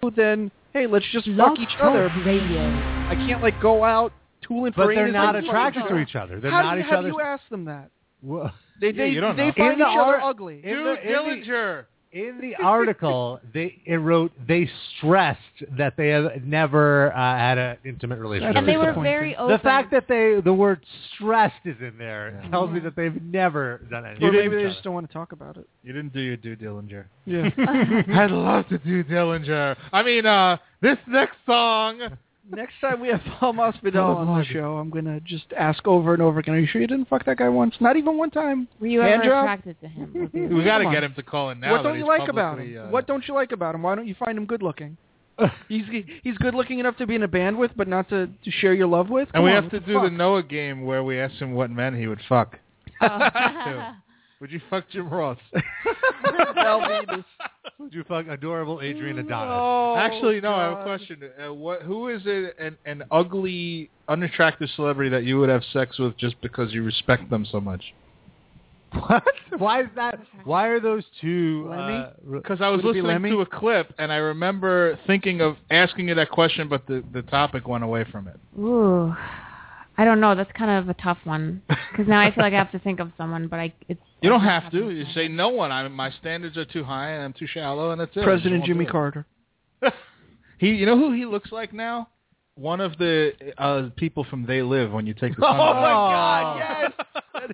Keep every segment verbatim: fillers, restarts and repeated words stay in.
you, then hey, let's just Love fuck each other. Radio. I can't like go out tooling for But they're anus not and attracted fucking to each each other. They're How not do you, each how do other's. you ask them that? Well, They they, Yeah, you don't they know. find In the each other art- ugly. in Dude, the- in the- Dillinger. In the article, they it wrote they stressed that they have never uh, had an intimate relationship. And they were disappointing. very open. The fact that they the word stressed is in there Yeah. tells me Yeah. that they've never done anything. Or You maybe didn't- they just don't want to talk about it. You didn't do your due Dillinger. Yeah. I'd love to do Dillinger. I mean, uh, this next song. Next time we have Paul Masvidal Oh, on the God. show, I'm gonna just ask over and over again. Are you sure you didn't fuck that guy once? Not even one time. Were you Hand ever job? attracted to him? We got to Come on. get him to call in now. what that don't you he's like about publicly, him? Uh, What don't you like about him? Why don't you find him good looking? He's he's good looking enough to be in a band with, but not to, to share your love with. And Come we on, have what to the do the fuck? Noah game where we ask him what men he would fuck. Oh. Would you fuck Jim Ross? Velvetus. Would you fuck adorable Adrian Adonis? Oh, Actually, no. I have a God. question. Uh, what? Who is it? An, an ugly, unattractive celebrity that you would have sex with just because you respect them so much? What? Why is that? Why are those two? Lemmy? Uh, re- Because I was Would it be listening Lemmy? to a clip and I remember thinking of asking you that question, but the the topic went away from it. Ooh, I don't know. That's kind of a tough one because now I feel like I have to think of someone, but I it's. You don't it's not have to. happening. You say no one. I my standards are too high and I'm too shallow, and that's it. President I just Jimmy won't do Carter. it. He, you know who he looks like now? One of the uh, people from They Live. When you take the sun. Oh my Oh. God! Yes.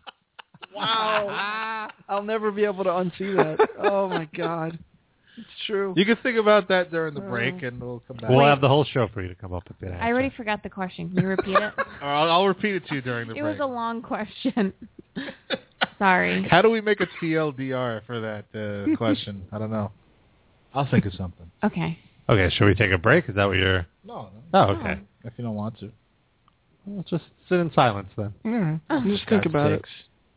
Wow. I'll never be able to unsee that. Oh my God. It's true. You can think about that during the Oh. break, and we'll come back. We'll Wait. have the whole show for you to come up with that. I already forgot the question. Can you repeat it? Or I'll, I'll repeat it to you during the It break. was a long question. Sorry. How do we make a T L D R for that uh, question? I don't know. I'll think of something. Okay. Okay, should we take a break? Is that what you're? No, Oh, okay. if you don't want to. Well, just sit in silence then. Yeah. Just think about it.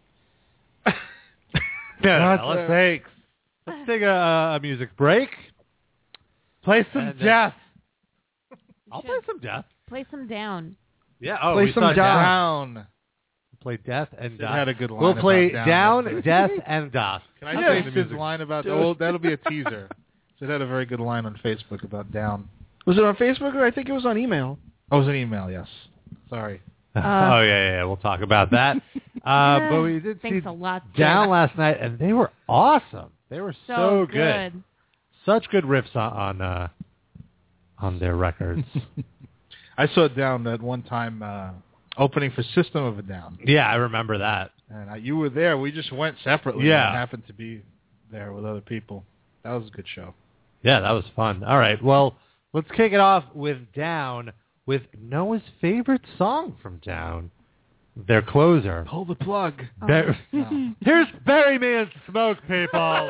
Yeah, That's let's it. take let's take a, a music break. Play some And, uh, death. I'll play some death. Play some down. Yeah. Oh, Play we some saw down. Down. Play death and Sid death. had a good line We'll play about down, down. death, and death. Can I Yeah. say the Sid's music. line about Do that? it. Well, that'll be a teaser. Sid had a very good line on Facebook about down. Was it on Facebook or I think it was on email? Oh, it was an email, yes. Sorry. oh yeah, yeah, yeah. We'll talk about that. uh, but we did Thanks see a lot. down last night, and they were awesome. They were so, So good. good. Such good riffs on on, uh, on their records. I saw Down that one time uh, opening for System of a Down. Yeah, I remember that. And I, you were there. We just went separately. Yeah. And happened to be there with other people. That was a good show. Yeah, that was fun. All right, well, let's kick it off with Down, with Noah's favorite song from Down, their closer. Pull the plug. Bar- No. Here's Bury Me in Smoke, people.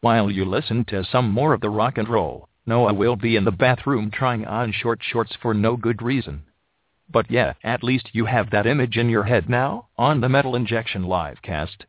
While you listen to some more of the rock and roll, Noah will be in the bathroom trying on short shorts for no good reason. But yeah, at least you have that image in your head now, on the Metal Injection Livecast.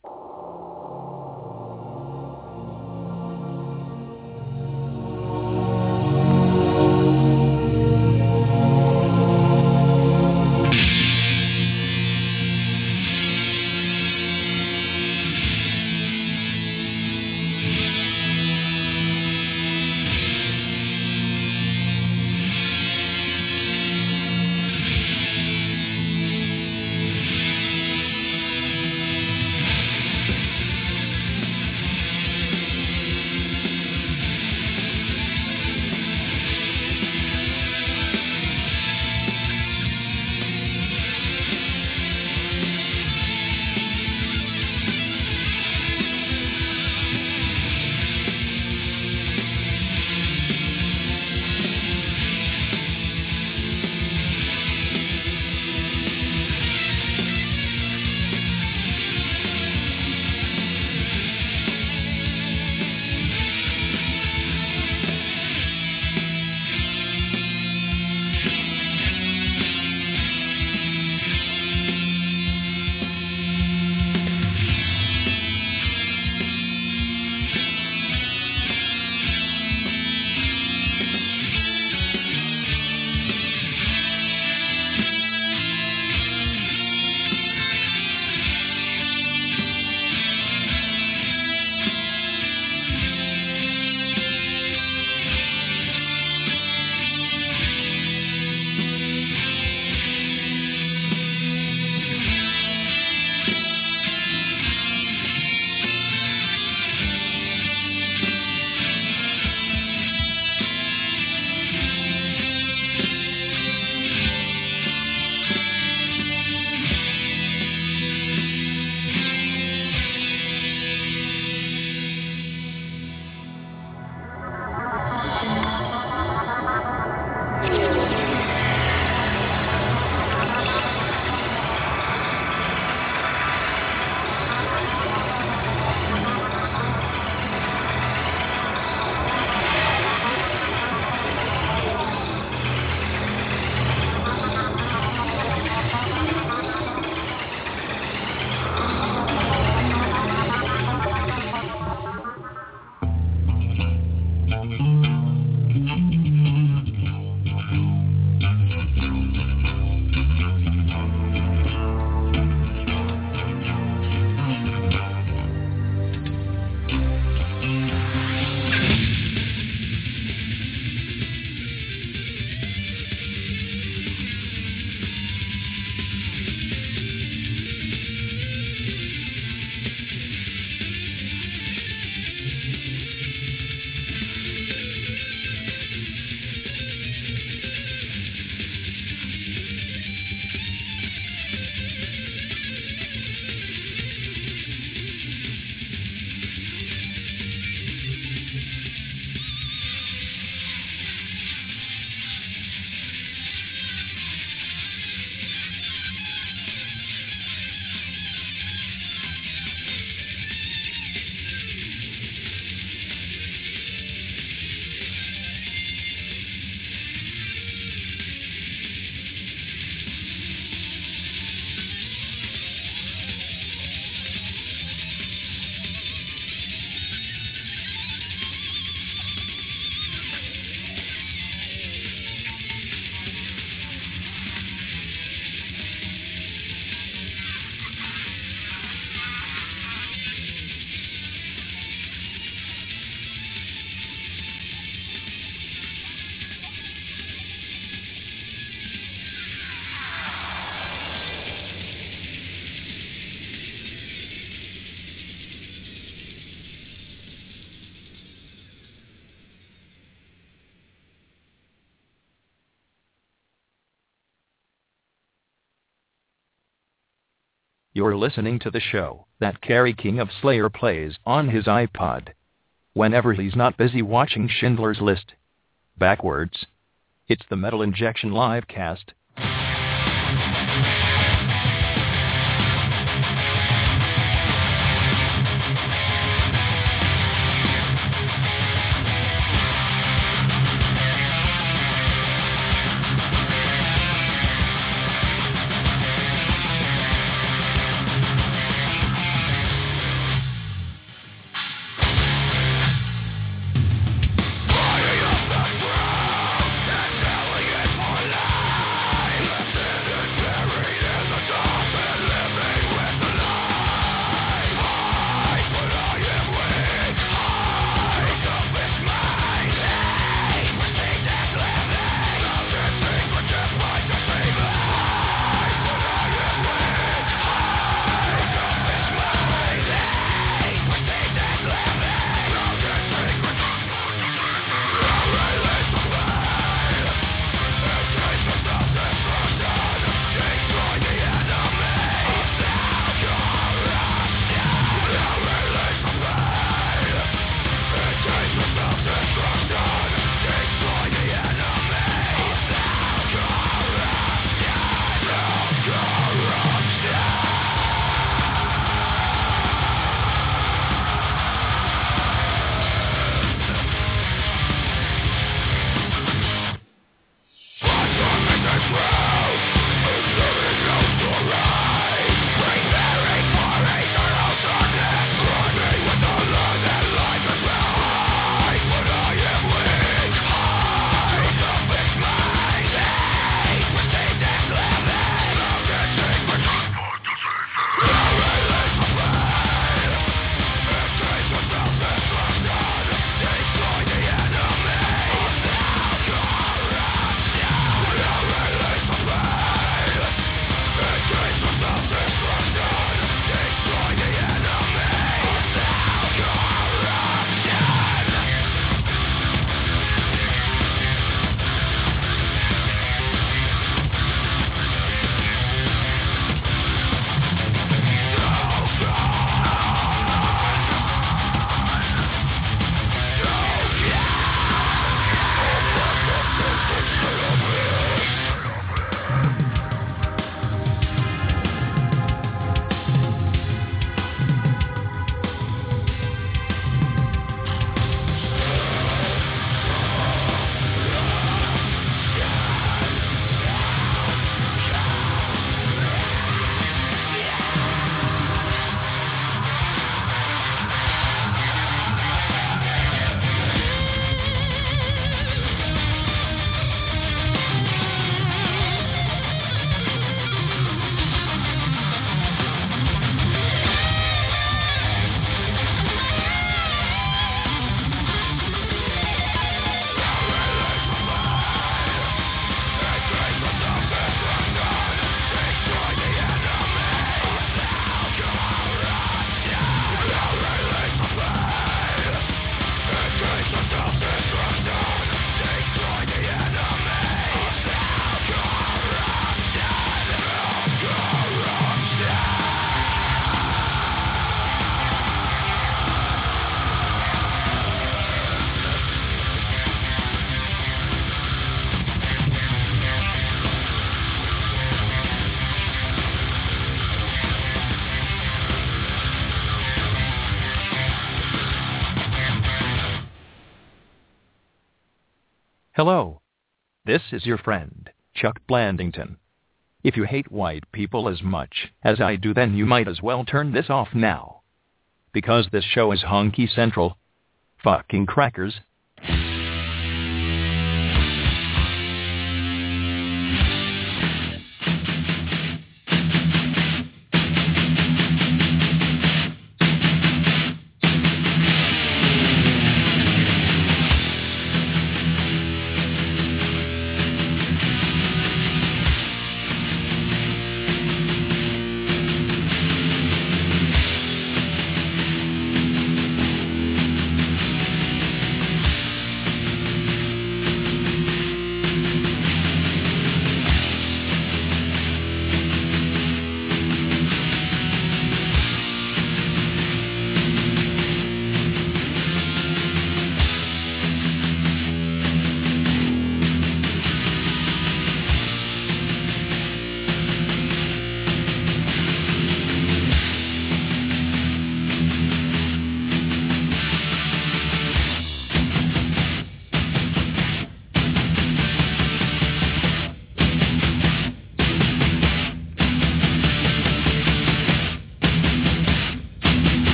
You're listening to the show that Kerry King of Slayer plays on his iPod whenever he's not busy watching Schindler's List backwards. It's the Metal Injection Livecast. Hello. This is your friend, Chuck Blandington. If you hate white people as much as I do, then you might as well turn this off now. Because this show is honky central. Fucking crackers.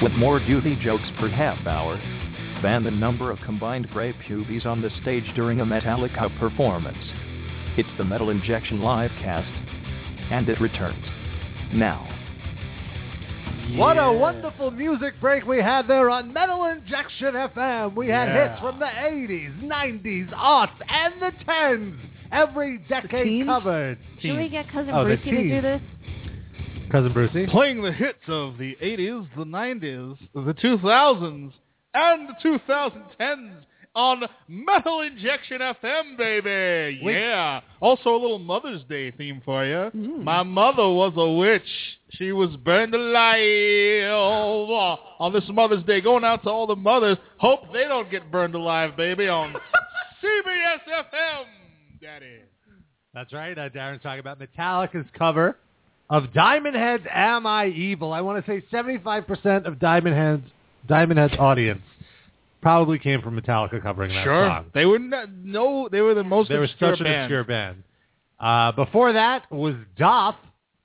with more duty jokes per half hour than the number of combined gray pubes on the stage during a Metallica performance. It's the Metal Injection Livecast, and it returns now. What a wonderful music break we had there on Metal Injection F M. We had Yeah. hits from the eighties, nineties, aughts, and the tens. Every decade teens? covered. Should we get Cousin Oh, the Brucey to do teens. this? Cousin Brucey? Playing the hits of the eighties, the nineties, the two thousands, and the twenty tens on Metal Injection F M, baby. Wait. Yeah. Also a little Mother's Day theme for you. Mm. My mother was a witch. She was burned alive on this Mother's Day. Going out to all the mothers. Hope they don't get burned alive, baby, on C B S F M. That is. That's right. Uh, Darren's talking about Metallica's cover of Diamond Head's Am I Evil. I want to say seventy-five percent of Diamond Head's, Diamond Head's audience probably came from Metallica covering that Sure. song. They were not, no, they were the most They were obscure such an band. obscure band. Uh, before that was Doth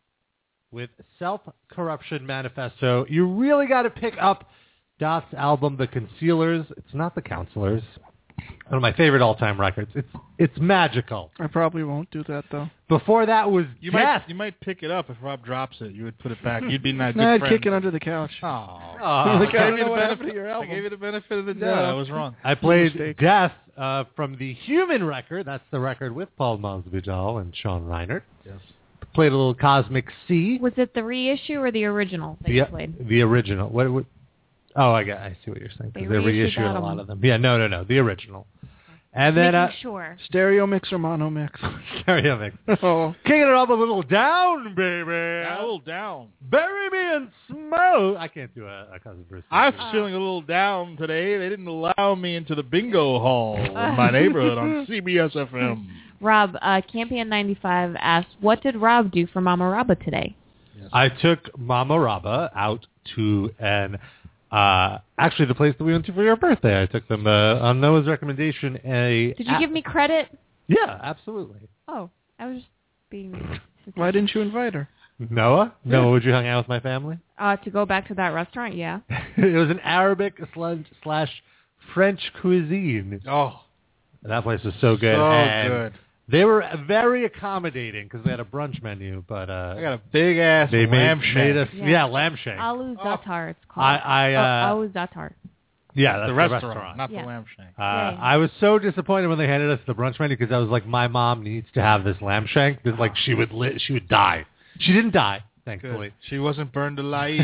with Self-Corruption Manifesto. You really got to pick up Doth's album, The Concealers. It's not The Counselors. One of my favorite all-time records. It's it's magical. I probably won't do that though. Before that was You Death. might you might pick it up if Rob drops it. You would put it back. You'd be not good Nah, I'd friends. kick it under the couch. Oh. Aw. Like, I I don't gave you know the what happened benefit. to your I album. gave you the benefit of the doubt. Yeah. I was wrong. I played Mistake. Death uh, from the Human record. That's the record with Paul Masvidal and Sean Reinert. Yes. Played a little Cosmic Sea. Was it the reissue or the original that you The, played? the original. What, what? Oh, I got. I see what you're saying. 'Cause They They're reissued reissuing a that lot on- of them. Yeah, no, no, no. The original. And then Making uh, sure. Stereo mix or mono mix? stereo mix. Oh, Kicking it up a little down, baby. A little down. Bury me in smoke. I can't do a, a Cousin Bruce. I was feeling a little down today. They didn't allow me into the bingo hall in my neighborhood on C B S F M. Rob, uh, Campion ninety-five asked, what did Rob do for Mama Rabba today? I took Mama Rabba out to an uh, actually the place that we went to for your birthday. I took them uh, on Noah's recommendation. A Did you give me credit? Yeah, absolutely. Oh, I was just being... why didn't you invite her? Noah? Noah, would you hang out with my family? Uh, to go back to that restaurant, yeah. It was an Arabic slash, slash French cuisine. Oh, That place was so good. so and good. They were very accommodating because they had a brunch menu, but uh, I got a big ass they lamb made, made shank. us, Yeah. yeah, lamb shank. Alu Zatar, it's called. I, I, uh, oh, Alu Zatar. yeah, that's the the restaurant, restaurant. not Yeah. the lamb shank. Uh, Yeah, yeah. I was so disappointed when they handed us the brunch menu because I was like, my mom needs to have this lamb shank. Because, like she would li- she would die. She didn't die, thankfully, Good. She wasn't burned alive.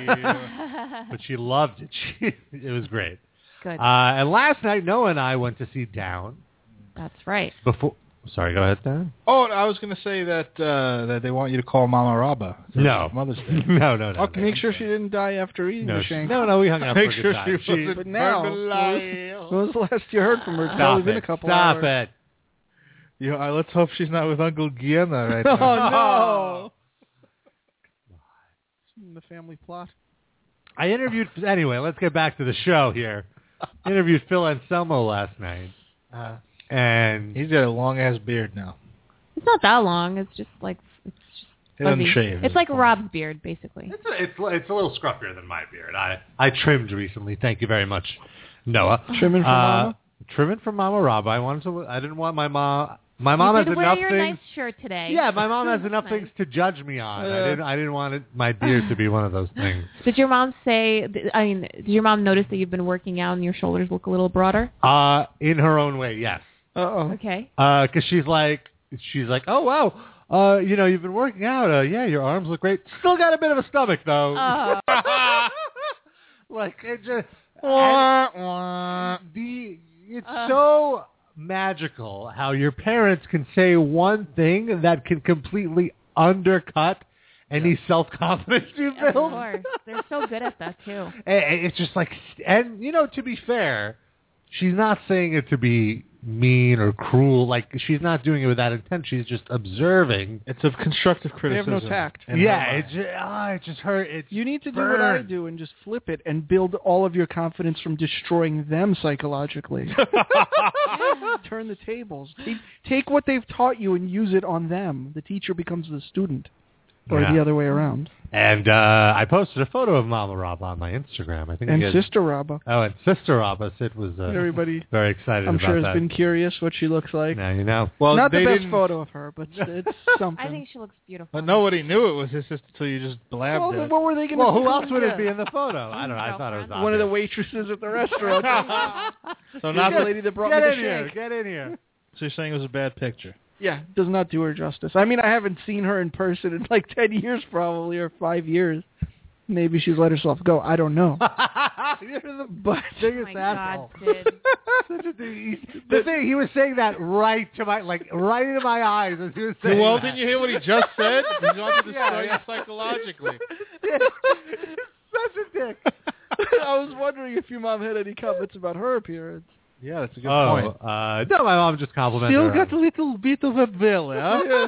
but she loved it. She, it was great. Good. Uh, and last night, Noah and I went to see Down. That's right. Before, sorry, go ahead, Dan. Oh, I was going to say that uh, that they want you to call Mama Rabba. for No. Mother's Day. no, no, no. Okay, no. make sure she didn't die after eating No, the she- shank. no, no, we hung out Make for a sure good she time. She- wasn't But now, burned alive. when was the last you heard from her? It's Stop only been it. a couple Stop hours. it. Yeah, uh, let's hope she's not with Uncle Guillermo right Oh, now. no. The family plot. I interviewed, anyway, let's get back to the show here. Interviewed Phil Anselmo last night. Uh, And he's got a long ass beard now. It's not that long. It's just like... It's just He doesn't fuzzy. shave. It's like Rob's beard, basically. it's a, it's, it's a little scruffier than my beard. I, I trimmed recently. Thank you very much, Noah. Trimming for Uh, Mama? Trimming for Mama Rob. I wanted to. I didn't want my mom. My mom you has did enough wear your things. nice shirt today. Yeah, my mom has enough Nice. things to judge me on. I Yeah. didn't. I didn't want it, my beard to be one of those things. Did your mom say... I mean, did your mom notice that you've been working out and your shoulders look a little broader? Uh, in her own way, yes. Uh-oh. Okay. Uh, 'cause she's like, she's like, oh wow, uh, you know, you've been working out. Uh, yeah, your arms look great. Still got a bit of a stomach though. Oh. like it just and the it's Uh. so magical how your parents can say one thing that can completely undercut any self-confidence you Of build. course. They're so good at that, too. And it's just like, and you know, to be fair, she's not saying it to be mean or cruel. Like she's not doing it with that intent. She's just observing. It's of constructive They have criticism. no tact. in her Yeah, mind. it just, ah, it just hurt. It's You need to do what I burn. do and just flip it and build all of your confidence from destroying them psychologically. Turn the tables. Take, take what they've taught you and use it on them. The teacher becomes the student. or Yeah. the other way around. And uh, I posted a photo of Mama Rob on my Instagram. I think And you guys- Sister Rabba. Oh, and Sister Rob. Sid was uh, Everybody, very excited I'm about sure, has that. been curious what she looks like. Now you know. Well, Not the they best didn't, photo of her, but it's something. I think she looks beautiful. But nobody knew it was his sister until you just blabbed well, it. what were they going to Well, who else would it be in the photo? I don't know. I thought it was Girlfriend. One of the obvious. waitresses at the restaurant. So Not not the lady that brought Get me the in here. shank. Get in here. So you're saying it was a bad picture? Yeah, does not do her justice. I mean, I haven't seen her in person in like ten years probably, or five years. Maybe she's let herself go. I don't know. You're the But Oh biggest my asshole. God, Sid. Such a thing. The thing, he was saying that right to my, like, right into my eyes as he was saying Well, that. didn't you hear what he just said? He wanted to Yeah, destroy yeah. you psychologically. Such a dick. I was wondering if your mom had any comments about her appearance. Yeah, that's a good Oh, point. uh, no, my mom just complimented Still her. got a little bit of a belly, huh?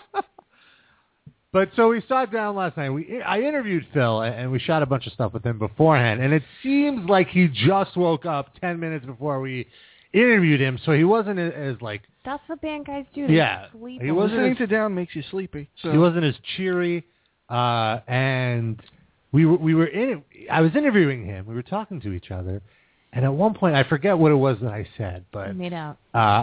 But so we sat down last night. We I interviewed Phil, and we shot a bunch of stuff with him beforehand. And it seems like he just woke up ten minutes before we interviewed him, so he wasn't as, as like That's what band guys do. They Yeah, sleep he a lot. wasn't Listening as- to down makes you sleepy. So. he wasn't as cheery. Uh, and we were we were in. I was interviewing him. We were talking to each other, and at one point I forget what it was that I said, but made out.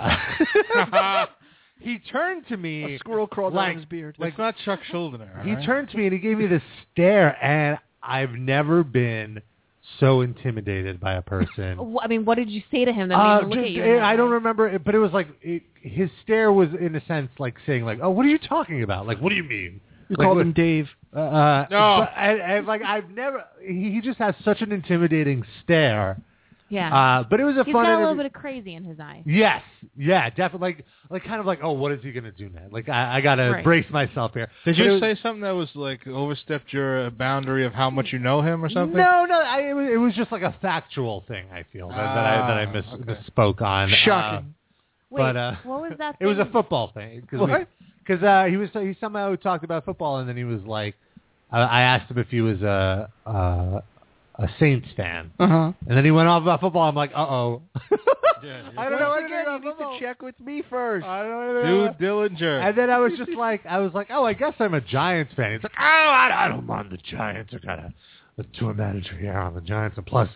uh, he turned to me. A squirrel crawled like, out of his beard. Like not Chuck Schuldiner. He right? turned to me and he gave me this stare, and I've never been so intimidated by a person. Wh- I mean, what did you say to him that Uh, made him look just- at you? in that I don't way? remember, it, but it was like it, his stare was in a sense like saying like, "Oh, what are you talking about? Like, what do you mean?" You Like, called what- him Dave. Uh, uh, No. but, and, and like I've never. He, he just has such an intimidating stare. Yeah. Uh, but it was a He's fun got a interview. little bit of crazy in his eye. Yes, yeah, definitely. Like, like kind of like, oh, what is he gonna do now? Like, I, I gotta Right. brace myself here. Did But it you was- say something that was like overstepped your boundary of how much you know him or something? No, no, I, it, was, it was just like a factual thing. I feel that, that I that I miss, Ah, okay. misspoke on. Shocking. Wait, But, uh, what was that? Uh, it was a thing? football thing. Cause What? Because uh, he was he somehow talked about football, and then he was like, I, I asked him if he was a a, a Saints fan, Uh huh. and then he went off about football. I'm like, uh oh. Yeah, I don't know Once anything again, you about need football. to check with me first. I don't know anything Dude, about- Dillinger. And then I was just like, I was like, oh, I guess I'm a Giants fan. He's like, oh, I, I don't mind the Giants. I got a, a tour manager here on the Giants, and plus,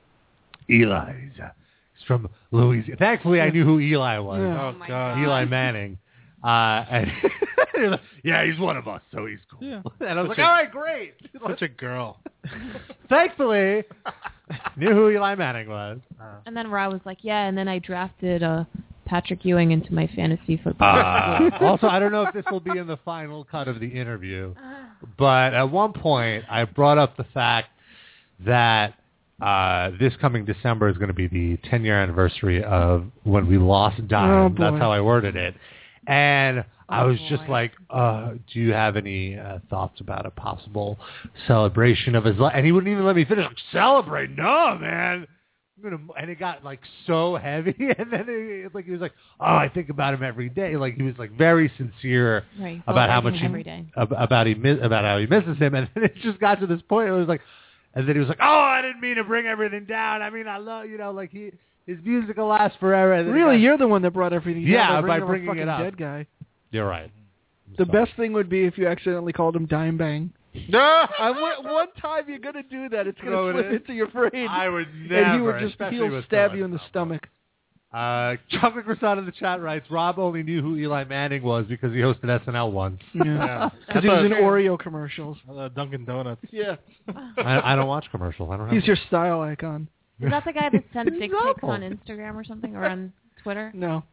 Eli, he's, uh, he's from Louisiana. Thankfully, I knew who Eli was. Yeah. Oh, Oh my God. God. Eli Manning. Uh, and he was like, yeah, he's one of us, so he's cool. Yeah. And I was Such like, a- all right, great. Such a girl. Thankfully, knew who Eli Manning was. And then Rob was like, yeah, and then I drafted uh, Patrick Ewing into my fantasy football. Uh, also, I don't know if this will be in the final cut of the interview, but at one point I brought up the fact that uh, this coming December is going to be the ten-year anniversary of when we lost Dime. Oh, boy. That's how I worded it. And I Oh, was just boy. like, uh, do you have any uh, thoughts about a possible celebration of his life? And he wouldn't even let me finish. Like, celebrate? No, man. I'm gonna, and it got like so heavy, and then it, like he was like, "Oh, I think about him every day." Like he was like very sincere Right, about how much celebrating he every day. ab- about he miss, about how he misses him, and then it just got to this point. It was like, and then he was like, "Oh, I didn't mean to bring everything down. I mean, I love you know, like he his music will last forever." And then it Really, got- you're the one that brought everything Yeah, down by by bringing bringing, up a it fucking up. dead guy. You're right. The Sorry. best thing would be if you accidentally called him Dime Bang. I w- one time you're gonna do that, it's Throw gonna it slip in. into your brain, I would never. and he would just especially he'll with stab Phil you in the and stuff. stomach. Uh, Chocolate Croissant in the chat writes, Rob only knew who Eli Manning was because he hosted S N L once. Yeah, I because he was thought- in Oreo commercials. Uh, Dunkin' Donuts. Yeah, I, I don't watch commercials. I don't have he's your style icon. Is that the guy that sent He's dick pics awful. on Instagram or something, or on Twitter? No,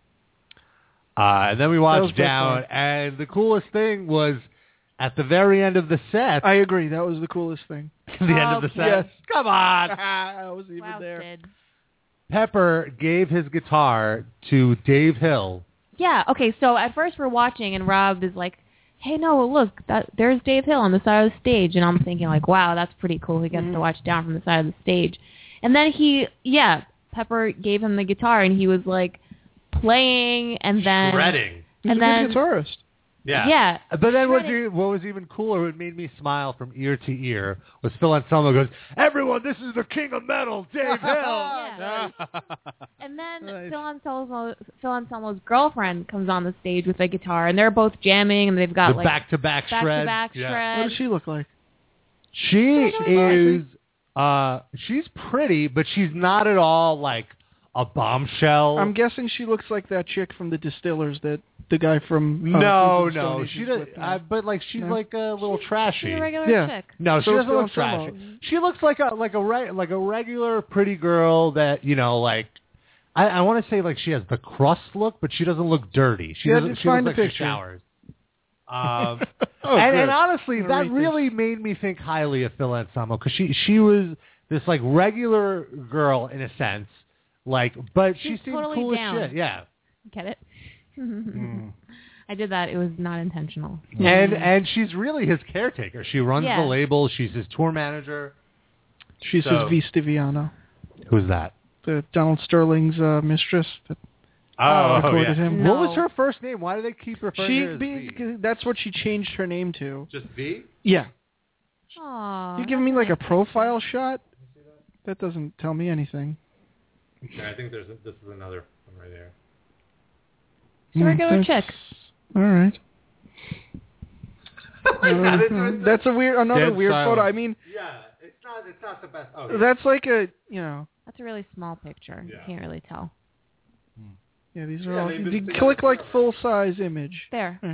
Uh, and then we That was watched by down, far. and the coolest thing was at the very end of the set. I agree. That was the coolest thing. the end of the Okay. set. Yes. Come on. I was even Wow, there. Sid. Pepper gave his guitar to Dave Hill. Yeah, okay, so at first we're watching, and Rob is like, hey, no, look, that there's Dave Hill on the side of the stage. And I'm thinking, like, wow, that's pretty cool. He gets Mhm. to watch down from the side of the stage. And then he, yeah, Pepper gave him the guitar, and he was, like, playing, and then... Shredding. He's And a then- good guitarist. Yeah. Yeah. But then what, Shredded- what was even cooler, what made me smile from ear to ear, was Phil Anselmo goes, "Everyone, this is the king of metal, Dave Hill." Yeah. And then Nice. Phil Anselmo, Phil Anselmo's girlfriend comes on the stage with a guitar, and they're both jamming, and they've got The like back-to-back shred. back-to-back Yeah. shred. What does she look like? She She's really is, uh, she's pretty, but she's not at all like a bombshell. I'm guessing she looks like that chick from the Distillers, that the guy from. Uh, no, Queens of the Stone no, Age she is does. with now. Uh, but like, she's No? like a little She's trashy. a regular Yeah. chick. No, she So doesn't Phil look Anselmo. trashy. She looks like a like a re- like a regular pretty girl that you know like. I, I want to say like she has the crust look, but she doesn't look dirty. She Yeah, doesn't. just She looks find the like she picture. showers. Um, Oh, and, good. and honestly, I'm that gonna read really made me think highly of Phil Anselmo because she she was this like regular girl in a sense, like but she She's seemed totally cool down. as shit. Yeah. Get it? Mm. I did that. It was not intentional. And and she's really his caretaker. She runs Yeah. the label. She's his tour manager. She's So- his V. Stiviano, Who's that? the Donald Sterling's uh, mistress. That Oh, recorded him. No. What was her first name? Why do they keep referring to She, her as V? because that's what she changed her name to. Just V? Yeah. Aww. You giving me like a profile shot? That doesn't tell me anything. Okay, I think there's a, this is another one right there. She's a regular that's, chick. All right. Got it. Uh, that's a weird, another Dead weird silence. photo. I mean, Yeah, it's not it's not the best. Oh, yeah. that's like a, you know, That's a really small picture. Yeah. You can't really tell. yeah, these are Yeah, all. they've been You together click like forever. full size image. There. This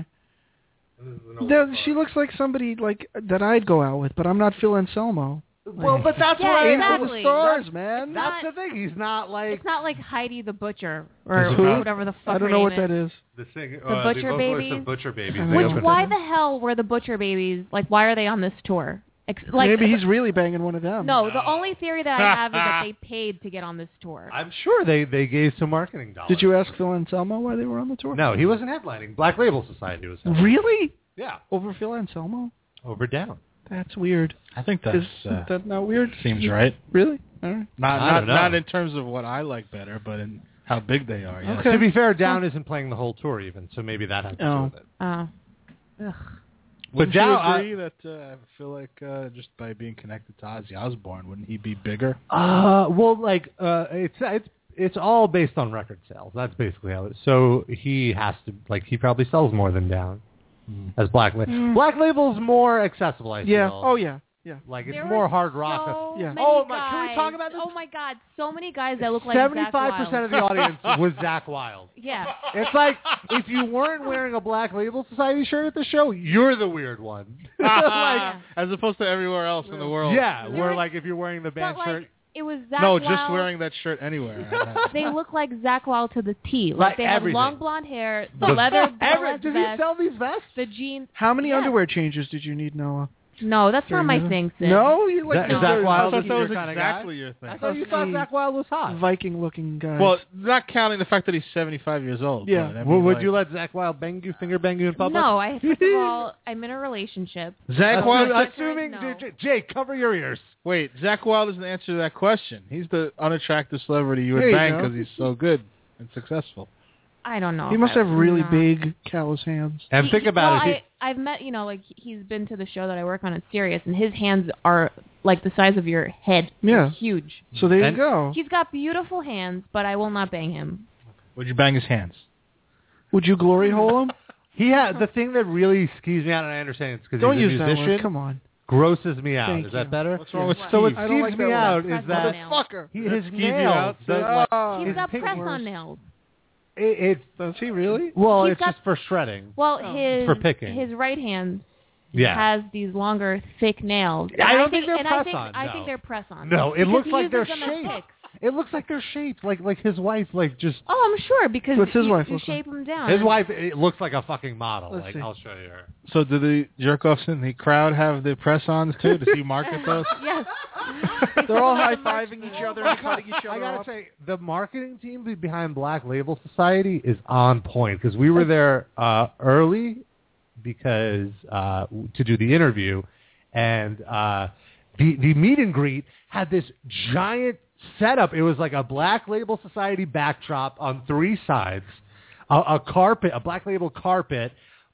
is an old That, photo. she looks like somebody like that I'd go out with, but I'm not Phil Anselmo. Well, but that's Yeah, why Aim for the exactly. stars, man. That's Not- the thing. He's not like It's not like Heidi the Butcher or Who? whatever the fuck I don't her know what name that is. is. the singer, The uh, Butcher the vocalist Babies? of Butcher Babies. I They know Which, opened why it. the hell were the Butcher Babies, like, why are they on this tour? Ex- like, Maybe he's really banging one of them. No, the only theory that I have is that they paid to get on this tour. I'm sure they, they gave some marketing dollars. Did you ask Phil Anselmo why they were on the tour? No, he wasn't headlining. Black Label Society was headlining. Really? Yeah, Over Phil Anselmo? over down. That's weird. I think that's Is uh, that not weird? seems right. Really? All right. Not I not don't know. not in terms of what I like better, but in how big they are. Yes. Okay. To be fair, Down isn't playing the whole tour even, so maybe that has to Oh. do with it. Oh. Ugh. Wouldn't Down- you agree that uh, I feel like uh, just by being connected to Ozzy Osbourne, wouldn't he be bigger? Uh, well, like uh, it's it's it's all based on record sales. That's basically how it. So he has to like he probably sells more than Down as Black Label. Mm. Black Label's more accessible. I Yeah. feel. Oh, yeah. Yeah. Like it's There more were hard rock. So Yeah. many Oh, my- guys. can we talk about this? Oh my God, so many guys that look like Seventy-five Zakk percent of Wylde. the audience was Zakk Wylde. Yeah. It's like if you weren't wearing a Black Label Society shirt at the show, you're the weird one. Yeah. As opposed to everywhere else in the world. Yeah, There where was- like if you're wearing the band But like, shirt, it was Zakk No, Wylde. just wearing that shirt anywhere. They look like Zakk Wylde to the T. Like, Like they have everything. long blonde hair, the The- leather Every, Boaz does he vest, sell these vests? the jeans. How many Yes. underwear changes did you need, Noah? No, that's not my During thing, Sid. No? You like That- the is Zakk the- Wylde I is thought that your was kinda guy? exactly your thing. I thought you thought the Zakk Wylde was hot. Viking-looking guy. Well, not counting the fact that he's seventy-five years old. Yeah. but I Well, mean, would like, you let Zakk Wylde bang you, finger bang you in public? No, I first of all, I'm in a relationship. Zakk Assu- Wylde? assuming, No. J- J- Jake, cover your ears. Wait, Zakk Wylde doesn't answer that question. He's the unattractive celebrity you would There you bang go. because he's so good and successful. I don't know. he if must I- have really no. big, callous hands. And He- think he- about well, it. I, I've met, you know, like he's been to the show that I work on at Sirius, and his hands are like the size of your head. Yeah. They're huge. So there And- you go. He's got beautiful hands, but I will not bang him. Would you bang his hands? Would you glory hole him? He had the thing that really skews me out, and I understand it's because Don't he's a use that musician. word. Come on. Grosses me out. Thank Is that you. better? What's wrong with So Steve? what I don't skews like me that out word. is that Motherfucker. he, Does his that skeeve you nails. out, the- Sid? like, Oh, He's his got pink press words. on nails. it, it's Does he really? well, He's it's got- just for shredding. Well, Oh. his For picking. his right hand Yeah. has these longer, thick nails. I And don't think they're and I press think, on, I no. think they're press on. No, it Because looks he like they're uses them as shaped. picks. It looks like they're shaped like like his wife, like just Oh, I'm sure because What's his you, wife you look like? shape them down. his wife. It looks like a fucking model. Let's like see. I'll show you her. So do the jerk-offs in the crowd have the press-ons too? Does he market those? Yes. They're all high-fiving each other and cutting each I other gotta off. say, the marketing team be- behind Black Label Society is on point because we were there uh, early because uh, w- to do the interview, and uh, the the meet and greet had this giant setup. It was like a Black Label Society backdrop on three sides, a, a carpet, a Black Label carpet,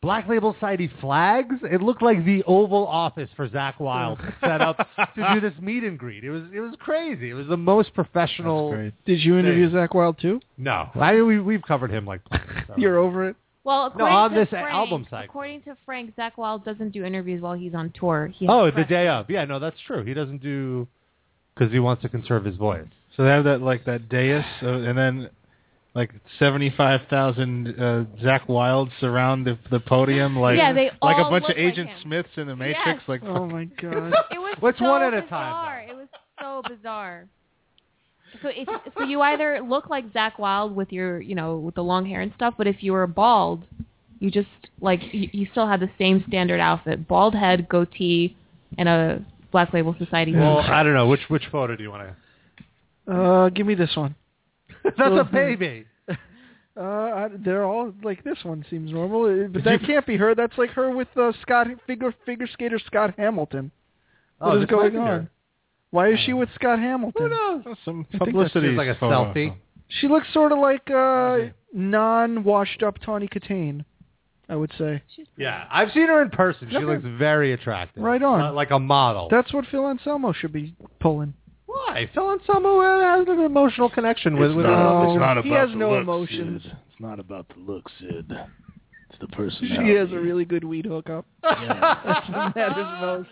Black Label Society flags. It looked like the Oval Office for Zach Wilde set up to do this meet and greet. It was it was crazy. It was the most professional. That's great. Did you interview thing. Zach Wilde too? No, I mean we we've covered him like. So. You're over it. Well, No, according on to this Frank, album cycle. according to Frank, Zach Wilde doesn't do interviews while he's on tour. He has Oh, the press- day of. Yeah, no, that's true. He doesn't do because he wants to conserve his voice. So they have that like that dais, uh, and then like seventy-five thousand uh, Zach Wilde surround the, the podium, like Yeah, they like a all bunch look of Agent like him. Smiths in the Matrix. Yes. Like, Oh my god. It was Which so one at a bizarre. time, It was so bizarre. So if so, you either look like Zach Wilde with your, you know, with the long hair and stuff, but if you were bald, you just like you, you still had the same standard outfit: bald head, goatee, and a Black Label Society. Well, t-shirt. I don't know which which photo do you want to? Uh, give me this one. That's a baby. Uh, I, they're all like this one seems normal, uh, but that can't be her. That's like her with uh, Scott figure figure skater Scott Hamilton. What Oh, is this might going be on? her. Why is she with Scott Hamilton? Who knows? some I think that's publicity. just like a photo. selfie. She looks sort of like uh, non-washed up Tawny Katane, I would say. Yeah, I've seen her in person. She Okay. looks very attractive. Right on. Uh, like a model. That's what Phil Anselmo should be pulling. Why? Phil Anselmo has an emotional connection with. It's with not, No, it's not he about has the no looks, emotions. Sid. It's not about the looks, Sid. It's the She personality. has a really good weed hookup. That's what matters most.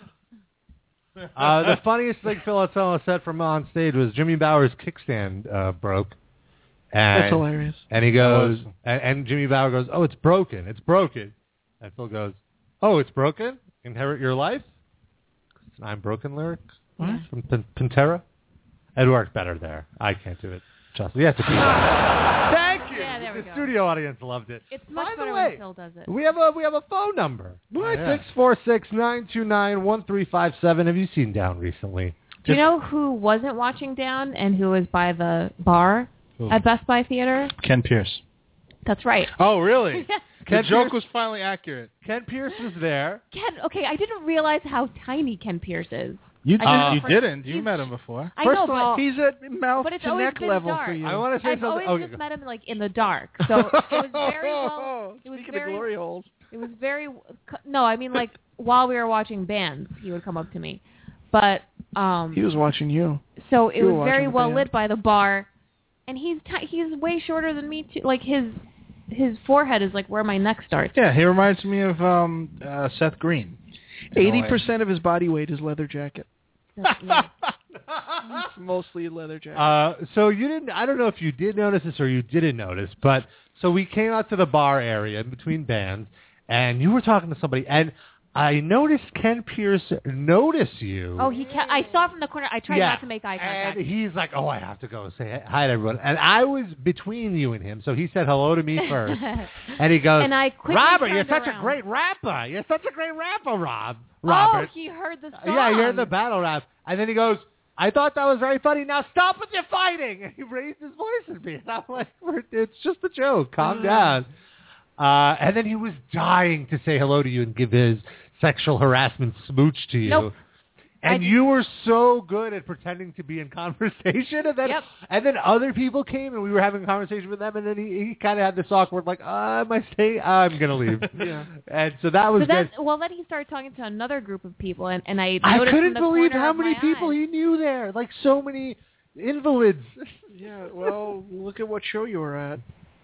Uh, the funniest thing Phil Anselmo said from on stage was Jimmy Bauer's kickstand uh, broke. And, That's hilarious. And he goes, That was- and, and Jimmy Bauer goes, "Oh, it's broken. It's broken." And Phil goes, "Oh, it's broken? Inherit Your Life?" It's an I'm Broken lyric What? from P- Pantera. It worked better there. I can't do it justice. You have to do that. Thank you. Yeah, there we the go. studio audience loved it. It's much By the better way, when Phil does it. we have a we have a phone number. What? Six four six nine two nine one three five seven. Have you seen Down recently? Do you know who wasn't watching Down and who was by the bar Who? at Best Buy Theater? Ken Pierce. That's right. Oh, really? Yes. The Ken joke Pierce- was finally accurate. Ken Pierce was there. Ken, okay, I didn't realize how tiny Ken Pierce is. You, I know did, you for- didn't. You he's- met him before. I First know, of all, but He's at mouth But it's to always neck been level dark. for you. I want to say I've something. always Okay. just met him like in the dark, so it was very well. It was Speaking very. of glory holes. It was very. No, I mean like while we were watching bands, he would come up to me, but um. He was watching you. So it you were was very watching the well band. lit by the bar, and he's t- he's way shorter than me too. Like his his forehead is like where my neck starts. Yeah, he reminds me of um, uh, Seth Green. Eighty percent of his body weight is leather jacket. That's- yeah. It's mostly leather jacket. Uh, so you didn't. I don't know if you did notice this or you didn't notice, but so we came out to the bar area in between bands, and you were talking to somebody, and I noticed Ken Pierce notice you. Oh, he. Ca- I saw from the corner. I tried yeah. not to make eye contact. And he's like, "Oh, I have to go say hi to everyone." And I was between you and him, so he said hello to me first, and he goes, And I quickly "Robert, turned you're such around. a great rapper. You're such a great rapper, Rob." Oh, Robert. he heard the song. Yeah, he heard the battle rap. And then he goes, "I thought that was very funny. Now stop with your fighting." And he raised his voice at me. And I'm like, "It's just a joke. Calm down." Uh, and then he was dying to say hello to you and give his sexual harassment smooch to you. Nope. And I- you were so good at pretending to be in conversation. And then Yep. and then other people came and we were having a conversation with them. And then he, he kind of had this awkward, like, uh, am I staying? I'm going to leave. Yeah. And so that was So then, good. well, then he started talking to another group of people, and, and I I noticed couldn't in the believe corner how of many my people eye. he knew there. Like so many invalids. Yeah, well, look at what show you were at.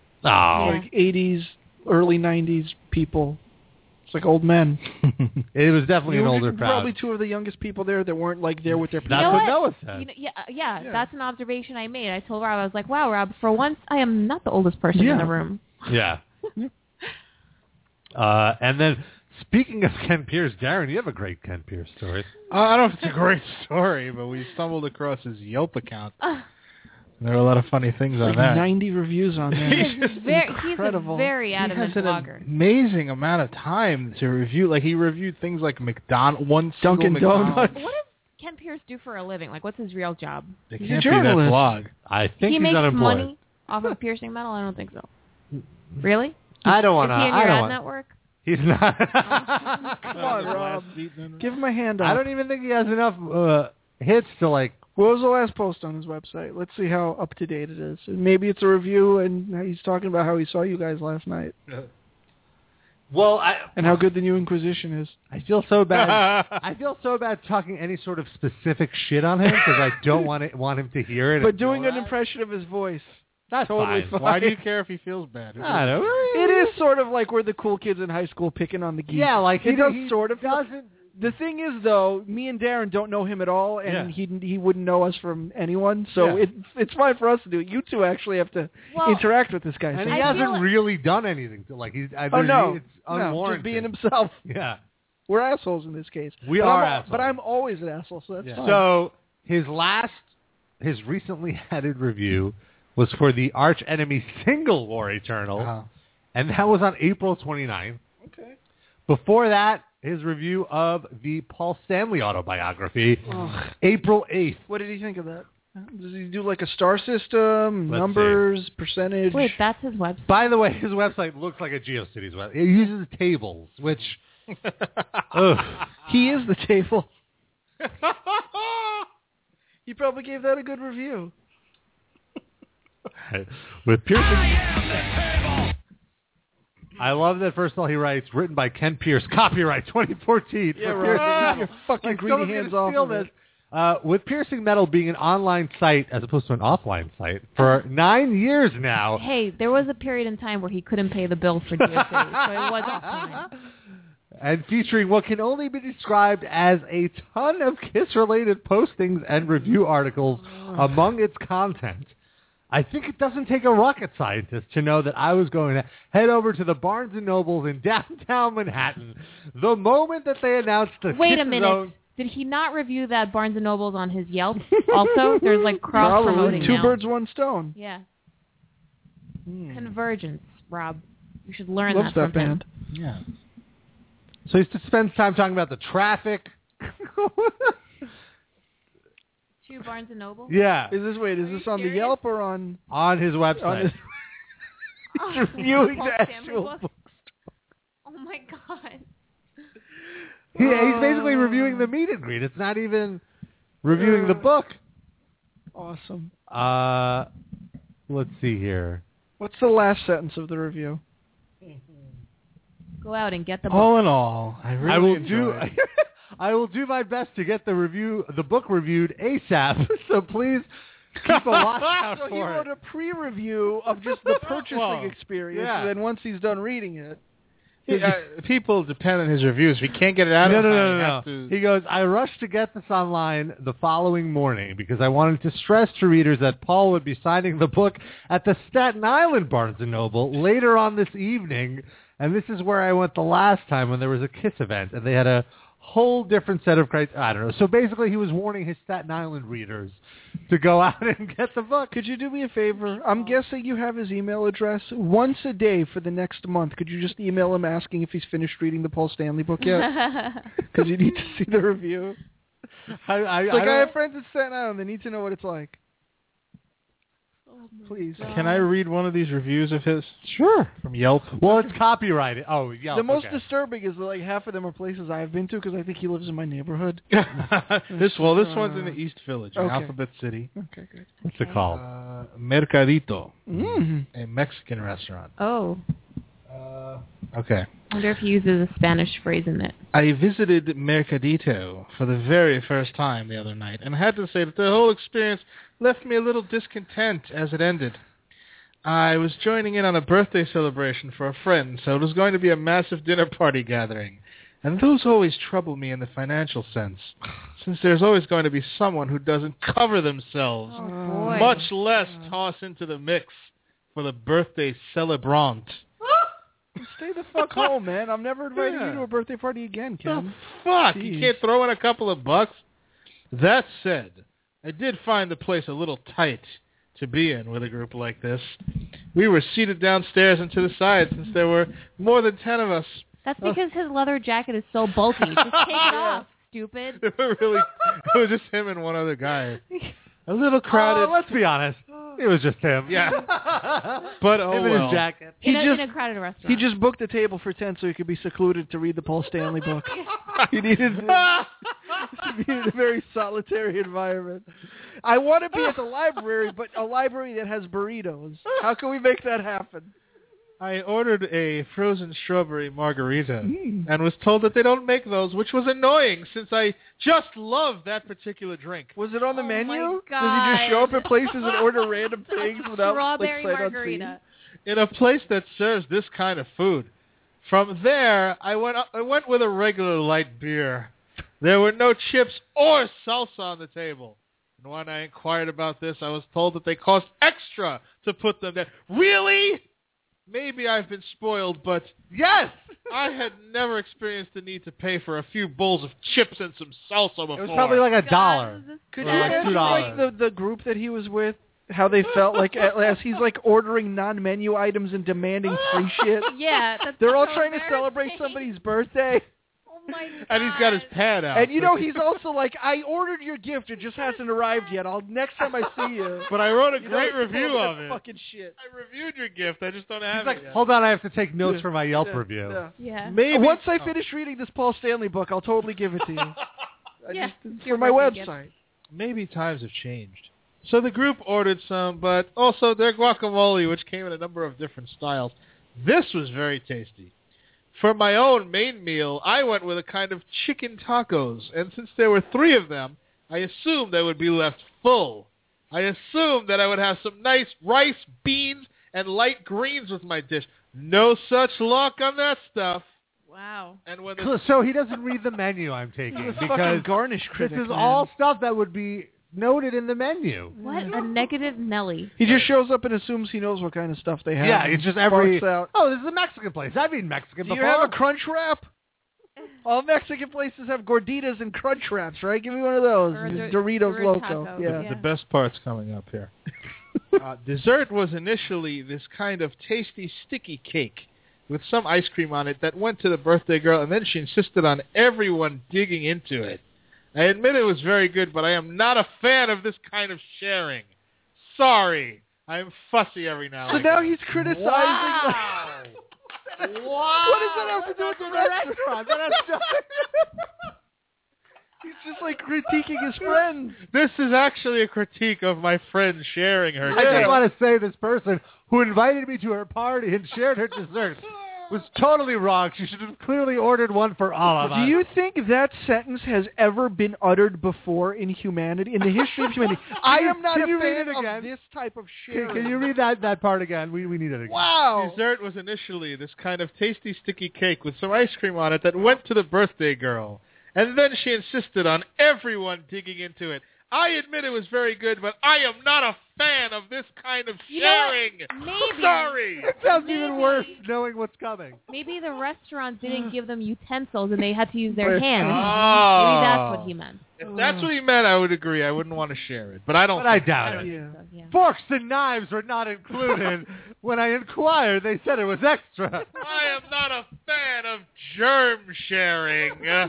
Oh. Like eighties, early nineties people. It's like old men. It was definitely You an were older crowd. Probably two of the youngest people there that weren't like there with their That's You know what what? Noah said. You know, yeah, uh, yeah, Yeah. that's an observation I made. I told Rob, I was like, wow, Rob, for once, I am not the oldest person in Yeah. the room. Yeah. uh, and then, speaking of Ken Pierce, Darren, you have a great Ken Pierce story. Uh, I don't know if it's a great story, but we stumbled across his Yelp account. Uh, There were a lot of funny things on like that. ninety reviews on there. he's, a very, he's a Incredible. very He adamant has an blogger. amazing amount of time to review. Like he reviewed things like McDonald, one single Dunkin' McDonald's. Donuts. What does Ken Pierce do for a living? Like, what's his real job? It He's can't a be that journalist. blog. I think he he's makes unemployed. money off of piercing metal? I don't think so. Really? I don't want Is to. he in I your don't ad want. network? He's not. Come on, Rob. Give him a hand up. I don't even think he has enough uh, hits to like. What was the last post on his website? Let's see how up to date it is. Maybe it's a review, and he's talking about how he saw you guys last night. Well, I and how good the new Inquisition is. I feel so bad. I feel so bad talking any sort of specific shit on him because I don't want it, want him to hear it. But doing an impression of his voice. That's totally fine. fine. Why do you care if he feels bad? I don't know. It is sort of like we're the cool kids in high school picking on the geeks. Yeah, like it he does he sort of. doesn't. The thing is, though, me and Darren don't know him at all, and Yeah. he he wouldn't know us from anyone. So Yeah. it it's fine for us to do it. You two actually have to Well, interact with this guy. And so- he I hasn't feel like- really done anything to like. He's, I, oh no, it's no, unwarranted. just being himself. Yeah, We're assholes in this case. we but are I'm, al- assholes. But I'm always an asshole, so that's Yeah. fine. So his last, his recently added review was for the Arch Enemy Single War Eternal, Uh-huh. and that was on April twenty-ninth. Okay. Before that, his review of the Paul Stanley autobiography, Ugh. April eighth. What did he think of that? Does he do like a star system, Let's numbers, percentage? Wait, that's his website. By the way, his website looks like a GeoCities website. It uses tables, which... ugh. He is the table. He probably gave that a good review. With piercing... I love that, first of all, he writes, written by Ken Pierce, copyright twenty fourteen. Yeah, for right. Piercing Metal. Your fucking Like, greedy someone's hands gonna off steal of this. it. Uh, with Piercing Metal being an online site as opposed to an offline site for nine years now. Hey, there was a period in time where he couldn't pay the bill for GeoCities, so it wasn't fine. And featuring what can only be described as a ton of Kiss-related postings and review articles among its content. I think it doesn't take a rocket scientist to know that I was going to head over to the Barnes and Nobles in downtown Manhattan the moment that they announced the Wait a Kiss minute. Zone. Did he not review that Barnes and Nobles on his Yelp? Also, there's like cross Probably promoting two now. birds, one stone. Yeah, Hmm. Convergence, Rob. You should learn Loves that that from him. band. Yeah. So he spends time talking about the traffic. Two Barnes and Nobles. Yeah, Is this wait? Is Are you this on the serious? Yelp or on? on his website. on his, Oh, he's reviewing Paul the Stanley actual book? book. Oh my god. He, he's basically reviewing the meet and greet. It's not even reviewing the book. Awesome. Uh, let's see here. What's the last sentence of the review? Go out and get the book. All in all, I really I will enjoyed do. it. I will do my best to get the review, the book reviewed ASAP. So please keep a watch out So he for wrote it. a pre-review of just the purchasing Well, experience, yeah. and then once he's done reading it, He- uh, people depend on his reviews. If he can't get it out No, of no, time, no, he no, has no. to- He goes, I rushed to get this online the following morning because I wanted to stress to readers that Paul would be signing the book at the Staten Island Barnes and Noble later on this evening. And this is where I went the last time when there was a Kiss event, and they had a whole different set of criteria. I don't know. So basically he was warning his Staten Island readers to go out and get the book. could you do me a favor? I'm guessing you have his email address. Once a day for the next month, could you just email him asking if he's finished reading the Paul Stanley book yet? Because you need to see the review. I, I, It's I like, I, don't- have friends in Staten Island. They need to know what it's like. Please. Can I read one of these reviews of his Sure. from Yelp? Well, it's copyrighted. Oh, yeah. The most okay. disturbing is that like half of them are places I've been to because I think he lives in my neighborhood. this well, this one's in the East Village, in Okay. Alphabet City. Okay, great. What's it called? Uh, Mercadito, Mm. a Mexican restaurant. Oh, Uh, okay. I wonder if he uses a Spanish phrase in it. I visited Mercadito for the very first time the other night, and I had to say that the whole experience left me a little discontent as it ended. I was joining in on a birthday celebration for a friend, so it was going to be a massive dinner party gathering. And those always trouble me in the financial sense, since there's always going to be someone who doesn't cover themselves, Oh boy. much less toss into the mix for the birthday celebrant. Stay the fuck home, man. I'm never inviting Yeah. you to a birthday party again, The Ken. fuck? Jeez. You can't throw in a couple of bucks? That said, I did find the place a little tight to be in with a group like this. We were seated downstairs and to the side since there were more than ten of us. That's because his leather jacket is so bulky. Just take it off, stupid. It was really, it was just him and one other guy. A little crowded. Oh, let's be honest. It was just him. Yeah. But oh him in well. his jacket. He In a, just- in a crowded restaurant. He just booked a table for ten so he could be secluded to read the Paul Stanley book. he needed he needed a very solitary environment. I want to be at the library, but a library that has burritos. How can we make that happen? I ordered a frozen strawberry margarita Mm. and was told that they don't make those, which was annoying since I just love that particular drink. Was it on the Oh menu? my Does he just show up God. at places and order random things without Strawberry like, sight margarita. In a place that serves this kind of food. From there, I went I went with a regular light beer. There were no chips or salsa on the table. And when I inquired about this, I was told that they cost extra to put them there. Really? Maybe I've been spoiled, but Yes! I had never experienced the need to pay for a few bowls of chips and some salsa before. It was probably like a God, dollar. this is Could Or you like imagine two like dollars. the, the group that he was with, how they felt like at last he's like ordering non-menu items and demanding free shit? Yeah, that's They're all so trying to celebrate embarrassing. somebody's birthday. Oh my God. And he's got his pad out. And you know, he's also like, I ordered your gift, it just hasn't arrived yet. I'll next time I see you. But I wrote a You great know, review all of that it. Fucking shit. I reviewed your gift. I just don't have He's like, it yet. hold on, I have to take notes for my Yelp Yeah, review. yeah. Yeah. Maybe Once I oh. finish reading this Paul Stanley book, I'll totally give it to you. I Yeah, just- it's for your my birthday gift. website. Maybe times have changed. So the group ordered some, but also their guacamole, which came in a number of different styles. This was very tasty. For my own main meal, I went with a kind of chicken tacos, and since there were three of them, I assumed I would be left full. I assumed that I would have some nice rice, beans, and light greens with my dish. No such luck on that stuff. Wow. And when the So he doesn't read the menu I'm taking He's a because fucking garnish this critic. is man. all stuff that would be noted in the menu. What a negative Nelly. He just shows up and assumes he knows what kind of stuff they have. Yeah, and it's just every. barks out. Oh, this is a Mexican place. I've eaten Mexican Do before. you have a crunch wrap? All Mexican places have gorditas and crunch wraps, right? Give me one of those. Or a Dor- Doritos or a Loco. taco. Yeah. Yeah. The best part's coming up here. uh, dessert was initially this kind of tasty, sticky cake with some ice cream on it that went to the birthday girl, and then she insisted on everyone digging into it. I admit it was very good, but I am not a fan of this kind of sharing. Sorry. I am fussy every now So and now again. he's criticizing. Wow. wow. What does that have to do with the restaurant? That has nothing- He's just like critiquing his friends. This is actually a critique of my friend sharing her I cake. just want to say this person who invited me to her party and shared her dessert was totally wrong. She should have clearly ordered one for all of Do us. you think that sentence has ever been uttered before in humanity, in the history of humanity? I am not Can a you read fan it again? of this type of Can, sharing. can you read that, that part again? We we need it again. Wow. Dessert was initially this kind of tasty, sticky cake with some ice cream on it that went to the birthday girl. And then she insisted on everyone digging into it. I admit it was very good, but I am not a fan of this kind of You know what? sharing. Maybe. Sorry. It sounds Maybe. even worse knowing what's coming. Maybe the restaurant didn't give them utensils and they had to use their hands. Oh. Maybe that's what he meant. If that's what he meant, I would agree. I wouldn't want to share it, but I don't. But I think- doubt I it. don't Yeah. think so, yeah. Forks and knives were not included. When I inquired, they said it was extra. I am not a fan of germ sharing. Uh,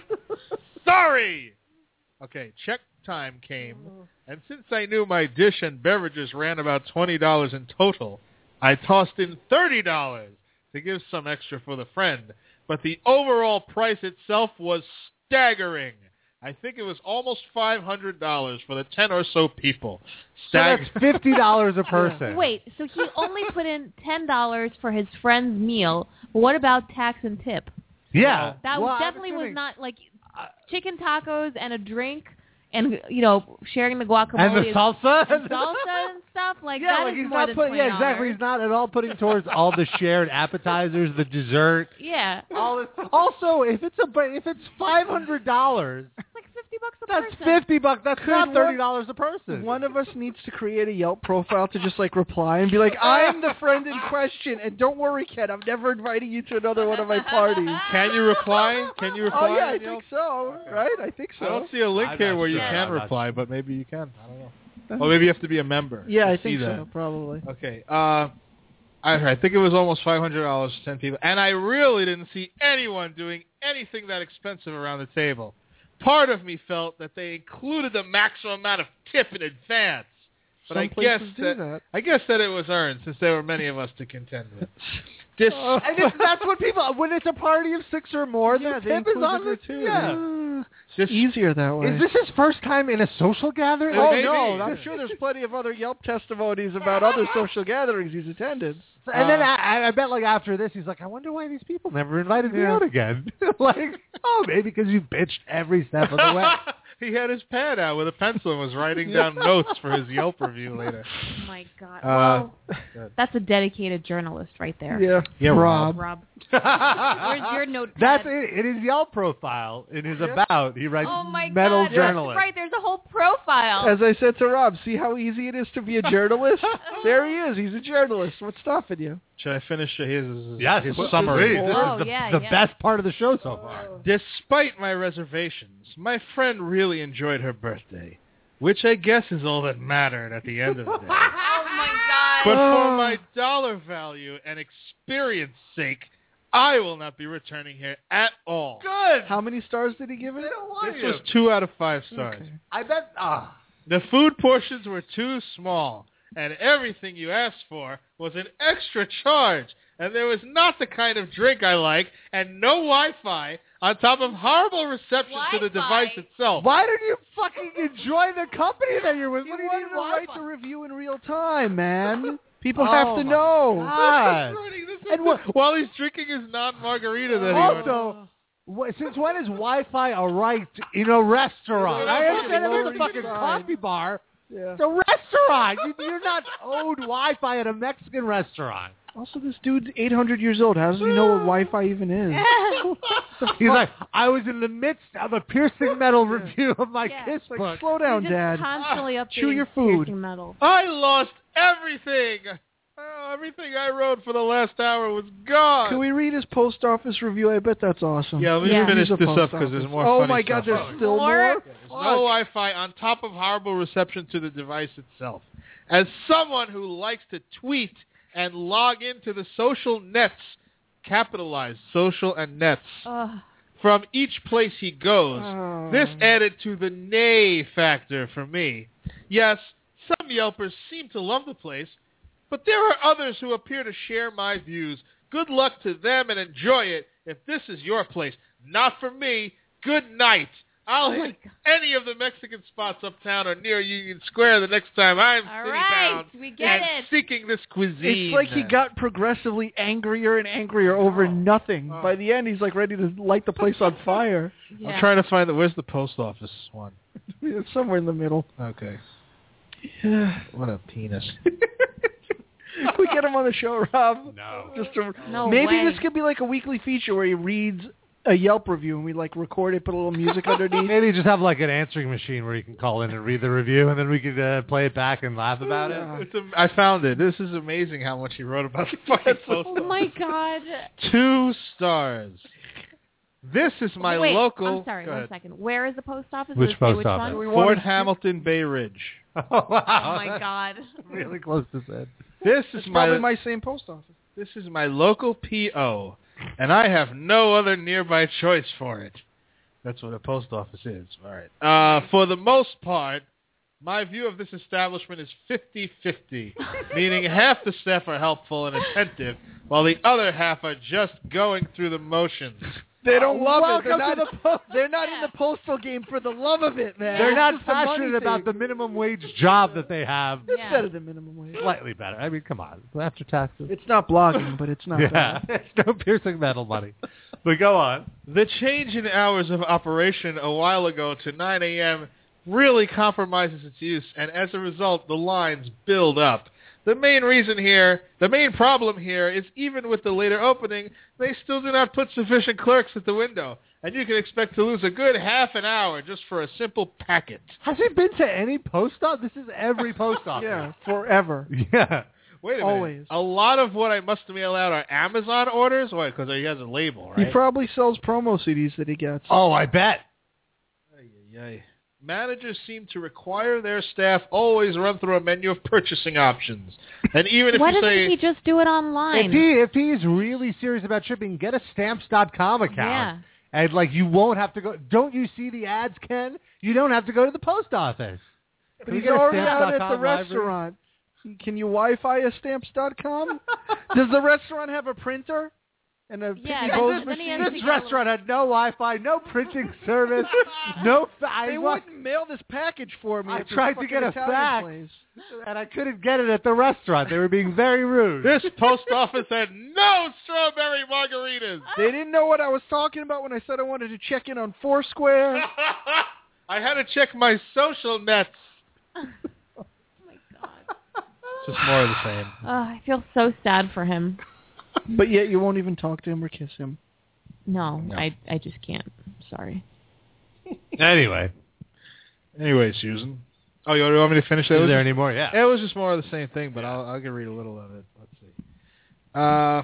sorry. Okay, check time came, and since I knew my dish and beverages ran about twenty dollars in total, I tossed in thirty dollars to give some extra for the friend. But the overall price itself was staggering. I think it was almost five hundred dollars for the ten or so people. So Stag- that's fifty dollars a person. Wait, so he only put in ten dollars for his friend's meal. But what about tax and tip? Yeah. That Well, I'm definitely was assuming- not like chicken tacos and a drink and, you know, sharing the guacamole. And the is- salsa? and salsa and stuff. Like, Yeah, that like is he's more not than putting. Yeah, exactly. He's not at all putting towards all the shared appetizers, the dessert, Yeah. all this. Also, if it's a if it's five hundred dollars, It's like fifty bucks a that's person. fifty bucks. That's Could not one- thirty dollars a person. One of us needs to create a Yelp profile to just like reply and be like, I'm the friend in question, and don't worry, Ken, I'm never inviting you to another one of my parties. Can you reply? Can you reply? Oh yeah, I on Yelp? think so. Right? I think I so. don't see a link I'm here not where you sure. can I'm not reply, sure. but maybe you can. I don't know. Or maybe you have to be a member. Yeah, to I see think that. so. Probably. Okay. Uh, I, I think it was almost five hundred dollars for ten people, and I really didn't see anyone doing anything that expensive around the table. Part of me felt that they included the maximum amount of tip in advance, but Some I guess places do that, that. I guess that it was earned since there were many of us to contend with. Dis- Oh. And if that's what people. When it's a party of six or more, Yeah, the they tip is include on it the too. Yeah. This, Easier that way. Is this his first time in a social gathering? Oh Maybe. no, I'm sure there's plenty of other Yelp testimonies about other social gatherings he's attended. And then Uh, I, I bet, like after this, he's like, I wonder why these people never invited me Yeah. out again. Like, oh, maybe because you bitched every step of the way. He had his pad out with a pencil and was writing down notes for his Yelp review later. Oh my God. Uh, well, that's a dedicated journalist right there. Yeah, Yeah, Rob. Rob. Where's your notepad? That's it. In his Yelp profile, in his about, he writes Oh my metal God. journalist. Right, there's a whole profile. As I said to Rob, see how easy it is to be a journalist? There he is. He's a journalist. What's stopping you? Should I finish his, his, Yes, his please. summary? This Oh, is the, yeah, the yeah. best part of the show so far. Despite my reservations, my friend really enjoyed her birthday, which I guess is all that mattered at the end of the day. Oh my God. But for my dollar value and experience sake, I will not be returning here at all. Good. How many stars did he give it? This was two out of five stars. Okay. I bet. Ah. The food portions were too small, and everything you asked for was an extra charge, and there was not the kind of drink I like, and no Wi-Fi, on top of horrible reception to the Wi-Fi? device itself. Why did you fucking enjoy the company that you're with? You What do you wanted need to write Wi-Fi? the review in real time, man. People Oh have to my know. God. And wh- while he's drinking his non-margarita that he ordered. Also, wh- since when is Wi-Fi a right in a restaurant? I understand if it's a Lower fucking East Side. coffee bar. Yeah. It's a restaurant. You, you're not owed Wi-Fi at a Mexican restaurant. Also, this dude's eight hundred years old. How does he know what Wi-Fi even is? He's like, I was in the midst of a piercing metal review of my Yeah. Kiss Like, book. slow down, You're just Dad. constantly updating Chew your food. piercing metal. I lost everything. Oh, everything I wrote for the last hour was gone. Can we read his post office review? I bet that's awesome. Yeah, let me Yeah. finish He's a this post up because there's office. more Oh funny my stuff. God, there's still More? more? There's no Wi-Fi on top of horrible reception to the device itself. As someone who likes to tweet and log into the social nets, capitalized social and nets, Ugh. from each place he goes, Oh. this added to the nay factor for me. Yes, some Yelpers seem to love the place, but there are others who appear to share my views. Good luck to them and enjoy it if this is your place. Not for me. Good night. I'll Oh my hit any of the Mexican spots uptown or near Union Square the next time I'm All city right, bound we get and it. seeking this cuisine. It's like he got progressively angrier and angrier over nothing. Oh. By the end, he's like ready to light the place on fire. Yeah. I'm trying to find the. Where's the post office one? It's somewhere in the middle. Okay. Yeah. What a penis. Can we get him on the show, Rob? No. Just to, No maybe way. this could be like a weekly feature where he reads a Yelp review and we like record it, put a little music underneath. Maybe just have like an answering machine where you can call in and read the review, and then we could uh, play it back and laugh about it. Yeah. It's am- I found it. This is amazing how much he wrote about the fucking post Oh office. my God. Two stars. This is my Wait, local. I'm sorry, Go one ahead. second. Where is the post office? Which Does it say post which office? one? We Fort wanted- Hamilton Bay Ridge. Oh, wow. Oh my God. Really close to Sid. This is It's my, probably my same post office. this is my local P O, and I have no other nearby choice for it. That's what a post office is. All right. Uh, for the most part, my view of this establishment is fifty-fifty, meaning half the staff are helpful and attentive, while the other half are just going through the motions. They don't love it. They're Welcome not, to the post. they're not in the postal game for the love of it, man. They're not It's just a money passionate about the thing. minimum wage job that they have. It's Yeah. better than minimum wage. Slightly better. I mean, come on. After taxes. It's not blogging, but it's not Yeah. bad. It's no piercing metal money. But go on. The change in hours of operation a while ago to nine a.m. really compromises its use, and as a result, the lines build up. The main reason here, the main problem here is even with the later opening, they still do not put sufficient clerks at the window, and you can expect to lose a good half an hour just for a simple packet. Has he been to any post office? This is every post office. Yeah, forever. Yeah. Wait a Always. minute. A lot of what I must mail out are Amazon orders? Why? Because he has a label, He right? probably sells promo C Ds that he gets. Oh, I bet. Ay, ay, ay. Managers seem to require their staff always run through a menu of purchasing options. And even if Why you doesn't say... he just do it If online? he if he's really serious about shipping, get a stamps dot com account. Yeah. And like you won't have to go. Don't you see the ads, Ken? You don't have to go to the post office. But Can you he's get a already stamps out dot at com the library? restaurant. Can you Wi-Fi a stamps dot com? Does the restaurant have a printer? and a Yeah, Pitney then- Bowes then he machine. has This to- restaurant had no Wi-Fi, no printing service, no. Fa- I They wa- wouldn't mail this package for me. I at this tried to fucking get a Italian fax. place. and I couldn't get it at the restaurant. They were being very rude. This post office had no strawberry margaritas. They didn't know what I was talking about when I said I wanted to check in on Foursquare. I had to check my social nets. Oh my God. Just more of the same. Oh, I feel so sad for him. But yet you won't even talk to him or kiss him. No, No. I I just can't. Sorry. Anyway, Anyway, Susan. Oh, you want me to finish that? is there any more? Yeah. It was just more of the same thing, but I'll I'll read a little of it. Let's see. Uh,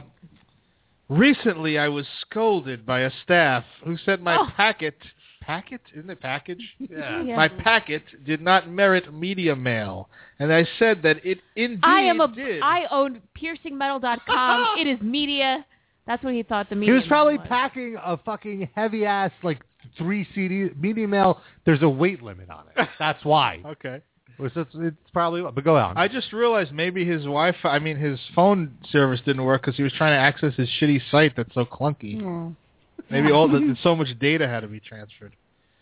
recently, I was scolded by a staff who said my Oh. packet packet isn't it package? Yeah. Yeah. My packet did not merit media mail, and I said that it indeed I am a. did. I own piercing metal dot com. It is media. That's what he thought the He media. was probably was. packing a fucking heavy ass like three C D media mail. There's a weight limit on it. That's why. Okay. It's, it's, it's probably. But go on. I just realized maybe his Wi-Fi, I mean his phone service didn't work because he was trying to access his shitty site that's so clunky. Oh. Maybe all the so much data had to be transferred.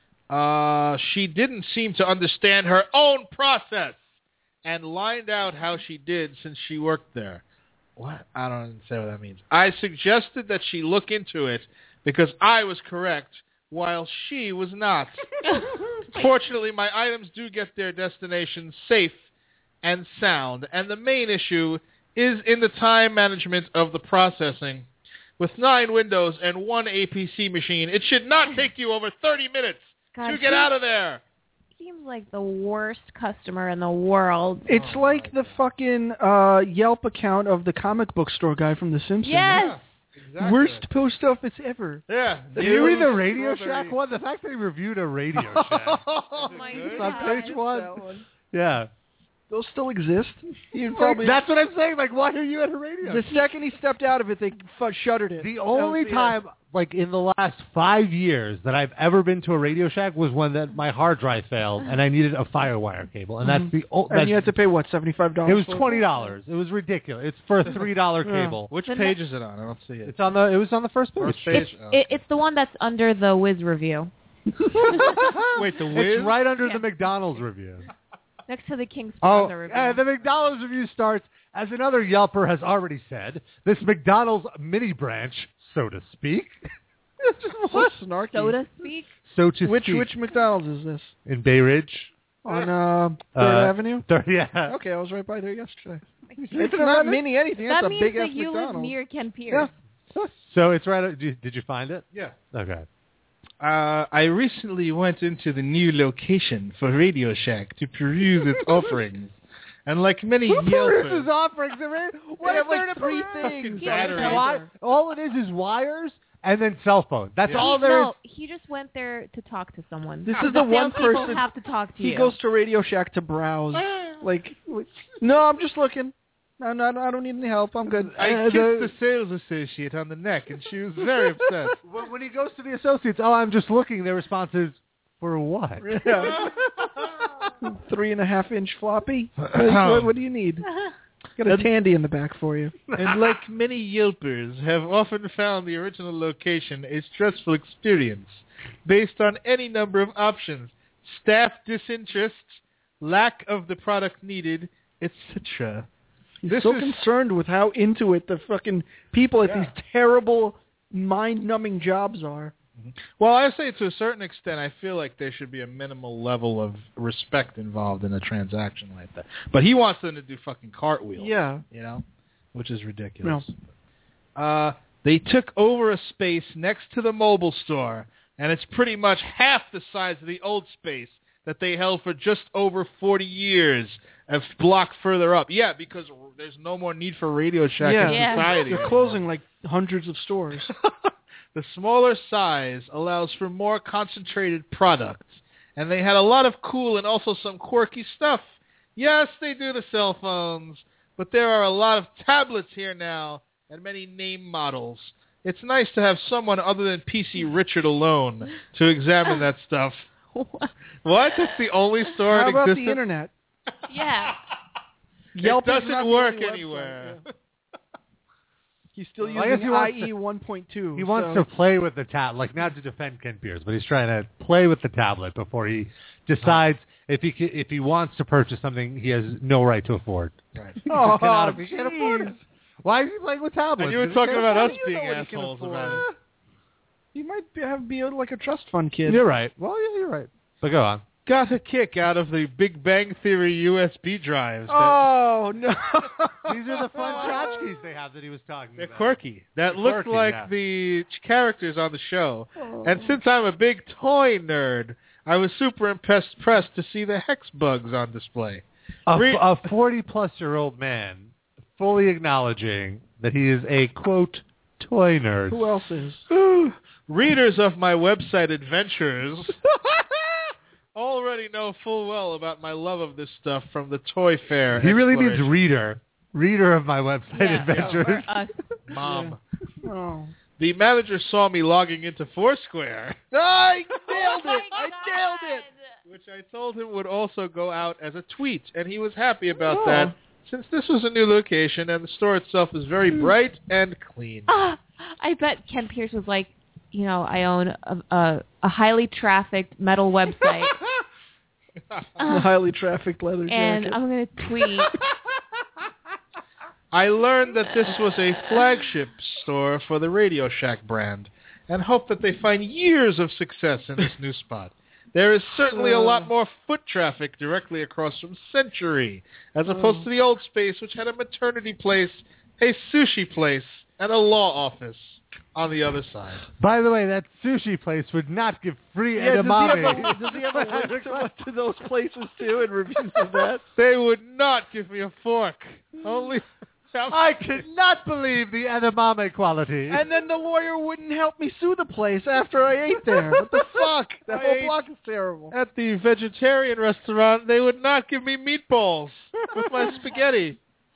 Uh, she didn't seem to understand her own process and lined out how she did since she worked there. What? I don't understand what that means. I suggested that she look into it because I was correct while she was not. Fortunately, my items do get their destination safe and sound, and the main issue is in the time management of the processing. With nine windows and one A P C machine, it should not take you over thirty minutes God, to get he out of there. Seems like the worst customer in the world. It's Oh, like my the fucking uh, Yelp account of the comic book store guy from The Simpsons. Yes. Exactly. Worst post office ever. Yeah. Did you read the Zero Radio strawberry. Shack one? The fact that he reviewed a Radio Shack. Oh my It's on God. page one. Yeah. Those still exist. You probably That's what I'm saying. Like, why are you at a Radio the second he stepped out of it, they f- shuttered it. The That only was the time, like in the last five years, that I've ever been to a Radio Shack was when that my hard drive failed and I needed a FireWire cable, and that's the o- end. And that's, you had to pay what, seventy-five dollars? it was twenty dollars. It was ridiculous. It's for a three dollar Yeah. cable. Which The page ne- is it on? I don't see it. It's on the. It was on the first page. First page. It's, Oh, it, it's the one that's under the Wiz review, Wait, the Wiz? It's right under Yeah. the McDonald's review. next to the King's Oh, Plaza review. uh, the McDonald's review starts, as another Yelper has already said, this McDonald's mini branch, so to speak. So snarky. so to speak. So to Which speak. which McDonald's is this? In Bay Ridge. On uh, Third Uh, Avenue? Third, yeah. Okay, I was right by there yesterday. It's It's not not mini anything. That's That a means big that ass you live McDonald's. near Ken Pierce. So it's right. Did you, did you find it? Yeah. Okay. Uh, I recently went into the new location for Radio Shack to peruse its offerings. And like many Who peruses Yelpers, offerings? What They have is there like to three peruse? things. Yeah, on but the why- counter. All it is is wires and then cell phone. That's Yeah. all He, there is. no, he just went there to talk to someone. This is the one salespeople person- have to talk to He you. goes to Radio Shack to browse. Like, no, I'm just looking. No, no, I don't need any help. I'm good. I Uh, kissed the- the sales associate on the neck, and she was very upset. When when he goes to the associates, oh, I'm just looking. Their response is, for what? Yeah. Three and a half inch floppy. what, what do you need? Got a Tandy in the back for you. And like many Yelpers have often found the original location a stressful experience based on any number of options. Staff disinterest, lack of the product needed, et cetera. He's This so is- concerned with how into it the fucking people at Yeah. these terrible, mind-numbing jobs are. Well, I say to a certain extent, I feel like there should be a minimal level of respect involved in a transaction like that. But he wants them to do fucking cartwheels. Yeah. You know, which is ridiculous. Uh, they took over a space next to the mobile store, and it's pretty much half the size of the old space that they held for just over forty years, a block further up. Yeah, because there's no more need for Radio Shack Yeah. in Yeah. society. They're closing like hundreds of stores. The smaller size allows for more concentrated products, and they had a lot of cool and also some quirky stuff. Yes, they do the cell phones, but there are a lot of tablets here now and many name models. It's nice to have someone other than P C Richard alone to examine that stuff. What? That's the only store How in about existence? the internet? Yeah. Yelp it is doesn't not the work only website, anywhere. yeah. He's still Well, I guess using he wants I E one point two. He wants so. to play with the tablet, like not to defend Ken Pierce, but he's trying to play with the tablet before he decides if he ca- if he wants to purchase something he has no right to afford. Right. He Oh, just cannot, he can't afford it. jeez. Why is he playing with tablets? And you were Because he talking can't about afford us it. you know being what he can assholes afford. about it. You might be, have be like a trust fund kid. You're right. Well, yeah, you're right. But go on. Got a kick out of the Big Bang Theory U S B drives. that- Oh no! These are the fun tchotchkes they have that he was talking They're about. quirky. That They're looked quirky, like yeah. the ch- characters on the show. Oh. And since I'm a big toy nerd, I was super impressed pressed to see the hex bugs on display. A, Re- a forty-plus-year-old man fully acknowledging that he is a, quote, toy nerd. Who else is? Readers of my website adventures already know full well about my love of this stuff from the Toy Fair. He really means exploration. reader. Reader of my website Yeah, adventures. for us. Mom. Oh. The manager saw me logging into Foursquare, I Oh nailed my it! I nailed it! which I told him would also go out as a tweet, and he was happy about Oh. that, since this was a new location and the store itself is very bright and clean. Ah, I bet Ken Pierce was like, you know, I own a, a, a highly trafficked metal website, The uh, highly trafficked leather and jacket. I'm going to tweet. I learned that this was a flagship store for the Radio Shack brand, and hope that they find years of success in this new spot. There is certainly a lot more foot traffic directly across from Century, as opposed to the old space, which had a maternity place, a sushi place, and a law office on the other side. By the way, that sushi place would not give free Yeah, does he, have edamame. a, does he have a link to, to those places too and reviews of that? They would not give me a fork. Only... I could not believe the edamame quality. And then the lawyer wouldn't help me sue the place after I ate there. What the fuck? That I whole ate- block is terrible. At the vegetarian restaurant, they would not give me meatballs with my spaghetti.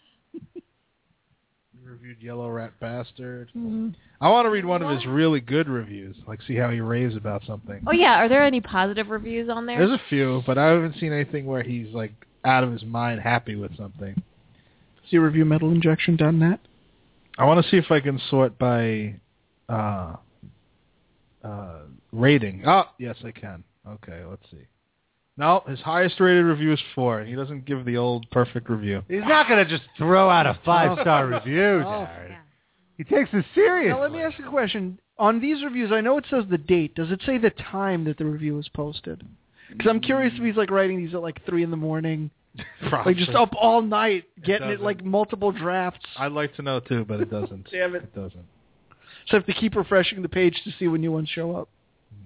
You reviewed Yellow Rat Bastard. Mm-hmm. I want to read one of his really good reviews, like see how he raves about something. Oh, yeah. Are there any positive reviews on there? There's a few, but I haven't seen anything where he's like out of his mind happy with something. Does he review metal injection dot net? I want to see if I can sort by uh, uh, rating. Oh, yes, I can. Okay, let's see. No, his highest rated review is four. He doesn't give the old perfect review. He's not going to just throw out a five-star review, Oh. Jared. Yeah. He takes this seriously. Now let me ask you a question. On these reviews, I know it says the date. Does it say the time that the review was posted? Because I'm curious if he's like writing these at like three in the morning, like just up all night getting it, doesn't. like multiple drafts. I'd like to know too, but it doesn't. Damn it. It doesn't. So I have to keep refreshing the page to see when new ones show up.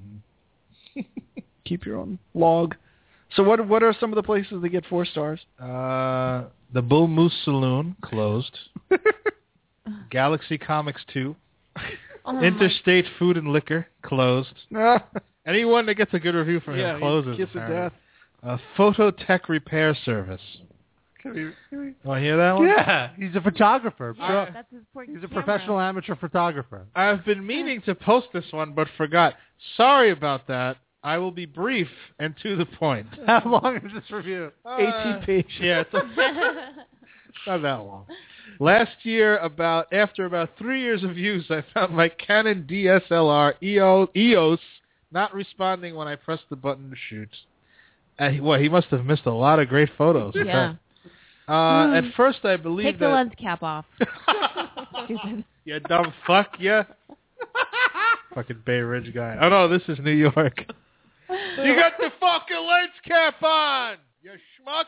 Keep your own log. So what what are some of the places that get four stars? Uh, the Bull Moose Saloon closed. Galaxy Comics two. Oh, my- Interstate Food and Liquor closed. Anyone that gets a good review from yeah, him closes. kiss of apparently. death. Uh, Phototech Repair Service. Want to hear that one? Yeah, he's a photographer. Yeah, Pro- that's his point he's a camera. professional amateur photographer. I've been meaning to post this one, but forgot. Sorry about that. I will be brief and to the point. How long is this review? eighteen pages. Yeah, it's, it's not that long. Last year, about after about three years of use, I found my Canon D S L R E O, E O S not responding when I pressed the button to shoot. Uh, he, well, he must have missed a lot of great photos. Yeah. Uh, at first, I believed Take the that... lens cap off. Stupid. You dumb fuck, yeah. Fucking Bay Ridge guy. Oh, no, this is New York. You got the fucking lens cap on, you schmuck.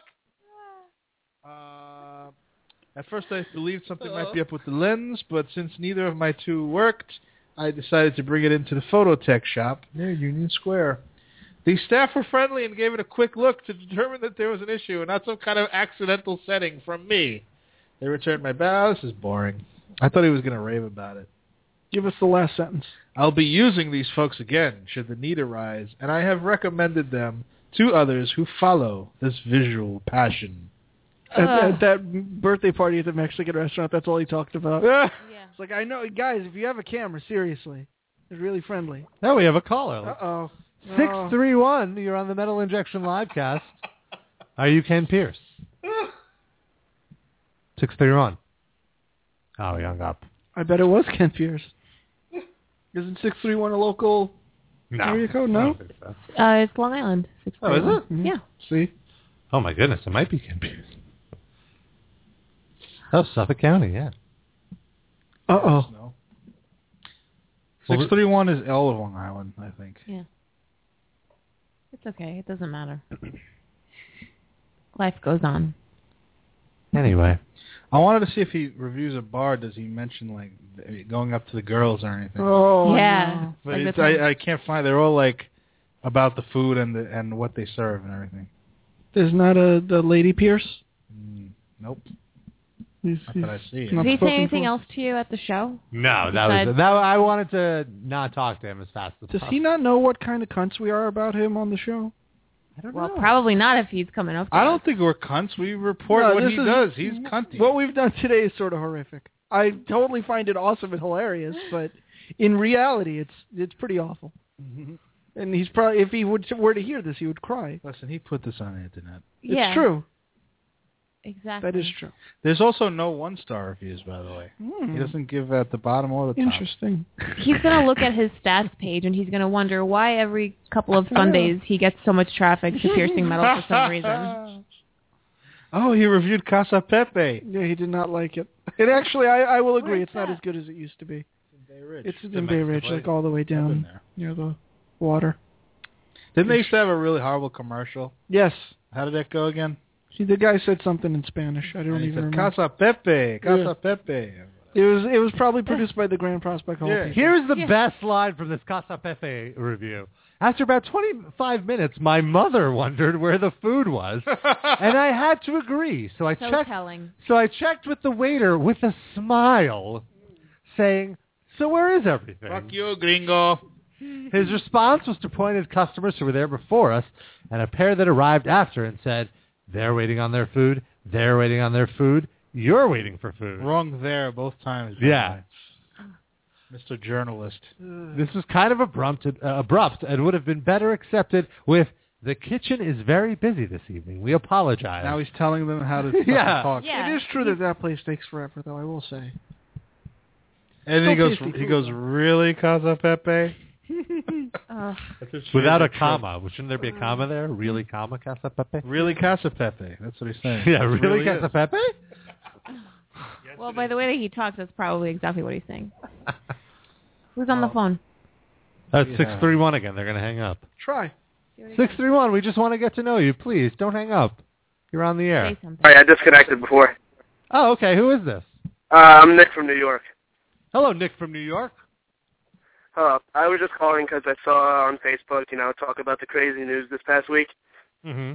Uh, at first, I believed something might be up with the lens, but since neither of my two worked, I decided to bring it into the Phototech shop near Union Square. The staff were friendly and gave it a quick look to determine that there was an issue and not some kind of accidental setting from me. They returned my bow. This is boring. I thought he was going to rave about it. Give us the last sentence. I'll be using these folks again, should the need arise, and I have recommended them to others who follow this visual passion. At, Ugh. at that birthday party at the Mexican restaurant, that's all he talked about. Yeah. It's like, I know, guys, if you have a camera, seriously, it's really friendly. Now we have a caller. Uh-oh. six three one, you're on the Metal Injection Livecast. Are you Ken Pierce? six three one. Oh, he hung up. I bet it was Ken Pierce. Isn't six three one a local No. area code? I No? don't think so. Uh, it's Long Island. six Oh, is it? Mhm. Yeah. See? Oh, my goodness. It might be Ken Pierce. Oh, Suffolk County, yeah. Uh-oh. No. six three one is L of Long Island, I think. Yeah. It's okay. It doesn't matter. Life goes on. Anyway. I wanted to see if he reviews a bar. Does he mention, like, going up to the girls or anything? Oh, yeah. no. But Like it's, the time- I, I can't find. They're all, like, about the food and the, and what they serve and everything. There's not a the Lady Pierce? Mm, nope. He's, Not he's that I see it. not Did he say spoken anything for. else to you at the show? No, that Besides- was that. I wanted to not talk to him as fast as Does possible. he not know what kind of cunts we are about him on the show? I don't Well, know. probably not if he's coming up to I don't us. think we're cunts. We report No, what this he is- does. He's cunty. What we've done today is sort of horrific. I totally find it awesome and hilarious, but in reality, it's it's pretty awful. And he's probably, if he would were to hear this, he would cry. Listen, he put this on the internet. Yeah, It's true. Exactly. That is true. There's also no one-star reviews, by the way. Hmm. He doesn't give at the bottom or the top. Interesting. He's going to look at his stats page and he's going to wonder why every couple of Sundays he gets so much traffic to Piercing Metal for some reason. Oh, he reviewed Casa Pepe. Yeah, he did not like it. It actually, I, I will agree, Where's it's not that? as good as it used to be. Bay Ridge. It's in The Bay Ridge, Mexican like all the way I've been down there. near the water. Didn't they used to have a really horrible commercial? Yes. How did that go again? See, the guy said something in Spanish. I don't And he even said, remember. Casa Pepe, Casa Yeah. Pepe. It was it was probably produced by the Grand Prospect Hall. Yeah. people. Here's the Yeah. best line from this Casa Pepe review. After about twenty-five minutes, my mother wondered where the food was, and I had to agree. So I So checked. telling. So I checked with the waiter with a smile, saying, "So where is everything?" Fuck you, gringo. His response was to point at customers who were there before us and a pair that arrived after and said, "They're waiting on their food. They're waiting on their food. You're waiting for food." Wrong there both times. by Yeah. the way. Mister Journalist. This was kind of abrupt, uh, abrupt and would have been better accepted with, "The kitchen is very busy this evening. We apologize." Now he's telling them how to fucking Yeah. talk. Yeah. It is true that that place takes forever, though, I will say. And then he Still goes, tasty he food, goes, though. really, Casa Pepe? Ugh. Without a comma. Shouldn't there be a comma there? Really, comma, Casa Pepe? Really, Casa Pepe. That's what he's saying. Yeah, It really, Casa is. Pepe? Well, by the way that he talks, that's probably exactly what he's saying. Who's on the phone? That's Yeah. six three one again. They're going to hang up. Try. six three one, we just want to get to know you. Please, don't hang up. You're on the air. Say something. Sorry, I disconnected before. Oh, okay. Who is this? Uh, I'm Nick from New York. Hello, Nick from New York. Hello. I was just calling because I saw on Facebook, you know, talk about the crazy news this past week. Mm-hmm.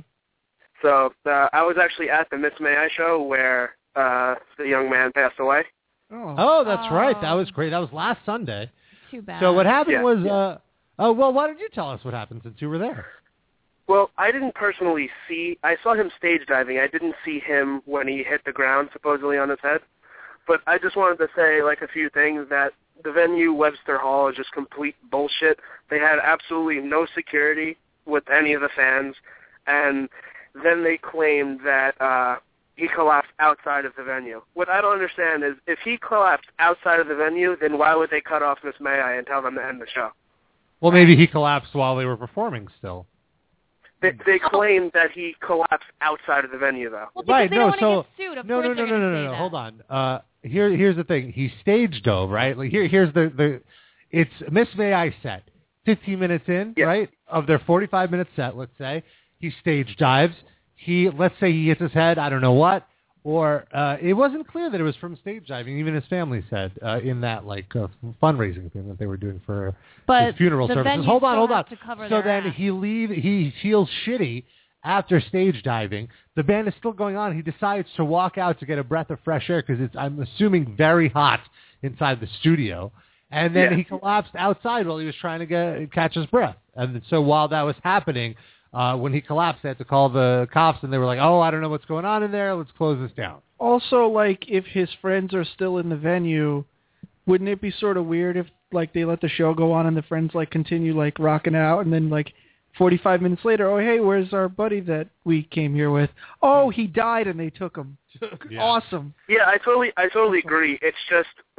So uh, I was actually at the Miss May I show where uh, the young man passed away. Oh. Oh, that's right. That Oh. was great. That was last Sunday. Too bad. So what happened Yeah, was, yeah. uh, oh, well, why don't you tell us what happened since you were there? Well, I didn't personally see, I saw him stage diving. I didn't see him when he hit the ground, supposedly on his head. But I just wanted to say, like, a few things that the venue, Webster Hall, is just complete bullshit. They had absolutely no security with any of the fans. And then they claimed that uh, he collapsed outside of the venue. What I don't understand is if he collapsed outside of the venue, then why would they cut off Miss May I and tell them to end the show? Well, maybe he collapsed while they were performing still. They, they claimed that he collapsed outside of the venue, though. Well, because Right, they no, don't so want to get sued. Of no, course no, no, they're no, gonna no, no, say no. that. Hold on. Uh, here, here's the thing. He stage dove, right? Like here, here's the the. It's Miss May I set. Fifteen minutes in, Yeah. right, of their forty-five minute set. Let's say he stage dives. He, let's say he hits his head. I don't know what. Or uh, it wasn't clear that it was from stage diving. Even his family said uh, in that like uh, fundraising thing that they were doing for But his funeral the services. venue Hold on, still hold on. has to cover So their then ass. he leave. He feels shitty after stage diving. The band is still going on. He decides to walk out to get a breath of fresh air because it's, I'm assuming, very hot inside the studio. And then Yeah. he collapsed outside while he was trying to get catch his breath. And so while that was happening, uh, when he collapsed, they had to call the cops, and they were like, "Oh, I don't know what's going on in there. Let's close this down." Also, like, if his friends are still in the venue, wouldn't it be sort of weird if, like, they let the show go on and the friends, like, continue, like, rocking out, and then, like, forty-five minutes later, oh, hey, where's our buddy that we came here with? Oh, he died and they took him. Yeah. Awesome. Yeah, I totally, I totally agree. It's just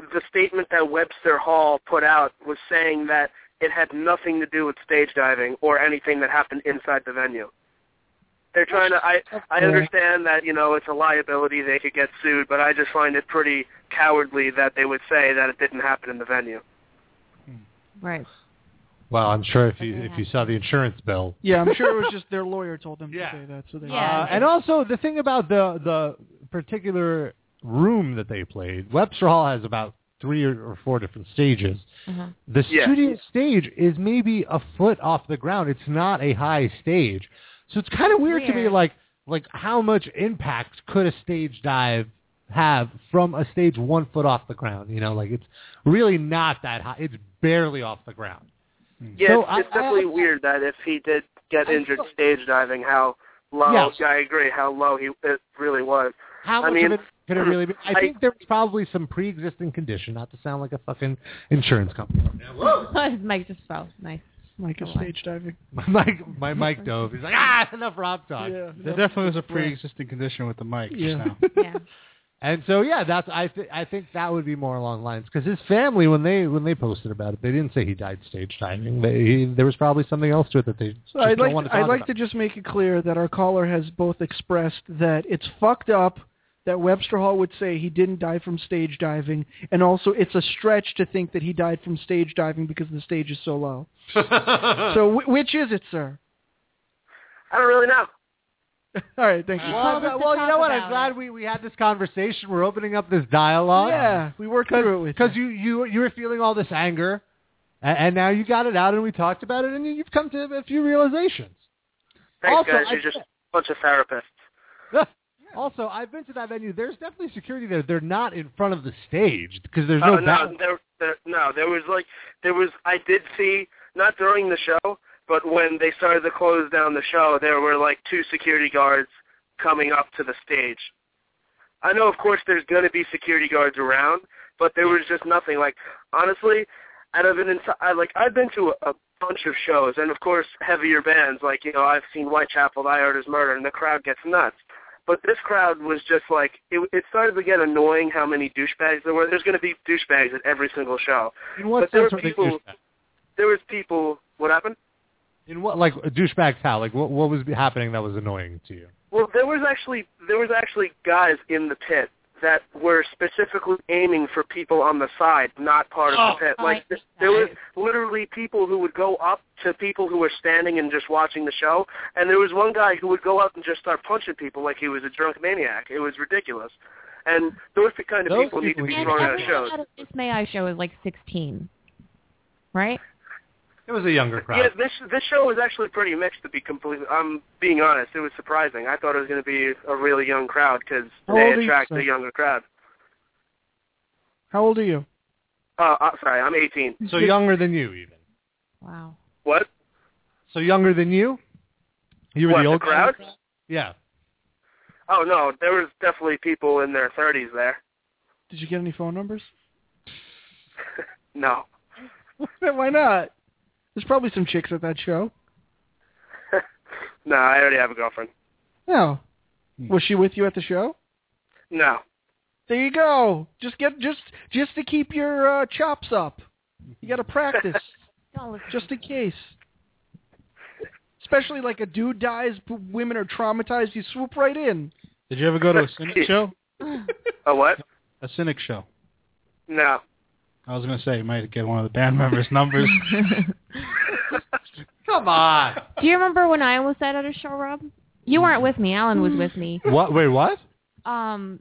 the statement that Webster Hall put out was saying that it had nothing to do with stage diving or anything that happened inside the venue. They're trying to. I I understand that, you know, it's a liability, they could get sued, but I just find it pretty cowardly that they would say that it didn't happen in the venue. Right. Well, I'm sure if you if you saw the insurance bill. Yeah, I'm sure it was just their lawyer told them Yeah. to say that. So they Yeah. Uh, and also the thing about the the particular room that they played, Webster Hall has about three or, or four different stages. Uh-huh. The Yeah. studio stage is maybe a foot off the ground. It's not a high stage. So it's kind of weird, to me, Weird. like like how much impact could a stage dive have from a stage one foot off the ground? You know, like it's really not that high. It's barely off the ground. Yeah, So it's, I- it's definitely I- weird that if he did get I injured feel- stage diving, how low. Yes. Yeah, I agree. How low he it really was. How I much mean, of it could it really be? I, I- think there was probably some pre-existing condition, not to sound like a fucking insurance company. His mic just fell. Nice. like a Oh, stage diving. My mic, my mic dove. He's like, ah, enough Rob talk. Yeah, There definitely was a pre-existing condition with the mic just Yeah. now. Yeah. And so yeah, that's I th- I think that would be more along the lines because his family when they when they posted about it, they didn't say he died stage diving. They, he, there was probably something else to it that they just So I'd don't like want to, to talk I'd like about. to just make it clear that our caller has both expressed that it's fucked up that Webster Hall would say he didn't die from stage diving, and also it's a stretch to think that he died from stage diving because the stage is so low. So w- which is it, sir? I don't really know. All right, thank you. Well, Well, just to well, you talk know what? about I'm glad it. we, we had this conversation. We're opening up this dialogue. Yeah, we worked through it with Because you, you you were feeling all this anger, and, and now you got it out, and we talked about it, and you- you've come to a few realizations. Thanks, Also, guys. I- You're just a bunch of therapists. Also, I've been to that venue. There's definitely security there. They're not in front of the stage because there's Oh, no no, back. there, there, no, there was like, there was, I did see, not during the show, but when they started to close down the show, there were like two security guards coming up to the stage. I know, of course, there's going to be security guards around, but there was just nothing. Like, honestly, out of an enti- I like, I've been to a, a bunch of shows, and of course, heavier bands, like, you know, I've seen Whitechapel, The Iota Murder, and the crowd gets nuts. But this crowd was just like, it, it started to get annoying how many douchebags there were. There's going to be douchebags at every single show. In what but there sense were are they people, douchebags? there was people, what happened? In what, like, douchebags how? Like, what, what was happening that was annoying to you? Well, there was actually, there was actually guys in the pit that were specifically aiming for people on the side, not part of Oh, the pit. I Like, hate there was that. literally people who would go up to people who were standing and just watching the show, and there was one guy who would go up and just start punching people like he was a drunk maniac. It was ridiculous. And those the kind of Those people need to people be need And to thrown out of everyone shows. at this May I show is like sixteen, right? It was a younger crowd. Yeah, this this show was actually pretty mixed, to be completely. I'm being honest. It was surprising. I thought it was going to be a really young crowd because How they old are you, attract sir? a younger crowd. How old are you? Uh, uh, sorry, I'm eighteen. So younger than you, even. Wow. What? So younger than you? You were What, the the old crowd? guy? Yeah. Oh no, there was definitely people in their thirties there. Did you get any phone numbers? No. Why not? There's probably some chicks at that show. No, I already have a girlfriend. No. Was she with you at the show? No. There you go. Just get just just to keep your uh, chops up. You got to practice Don't listen. just in case. Especially like a dude dies, p- women are traumatized. You swoop right in. Did you ever go to a Cynic show? A what? A Cynic show. No. I was going to say, you might get one of the band members' numbers. Come on. Do you remember when I was at a show, Rob? You weren't with me. Alan was with me. What? Wait, what? Um,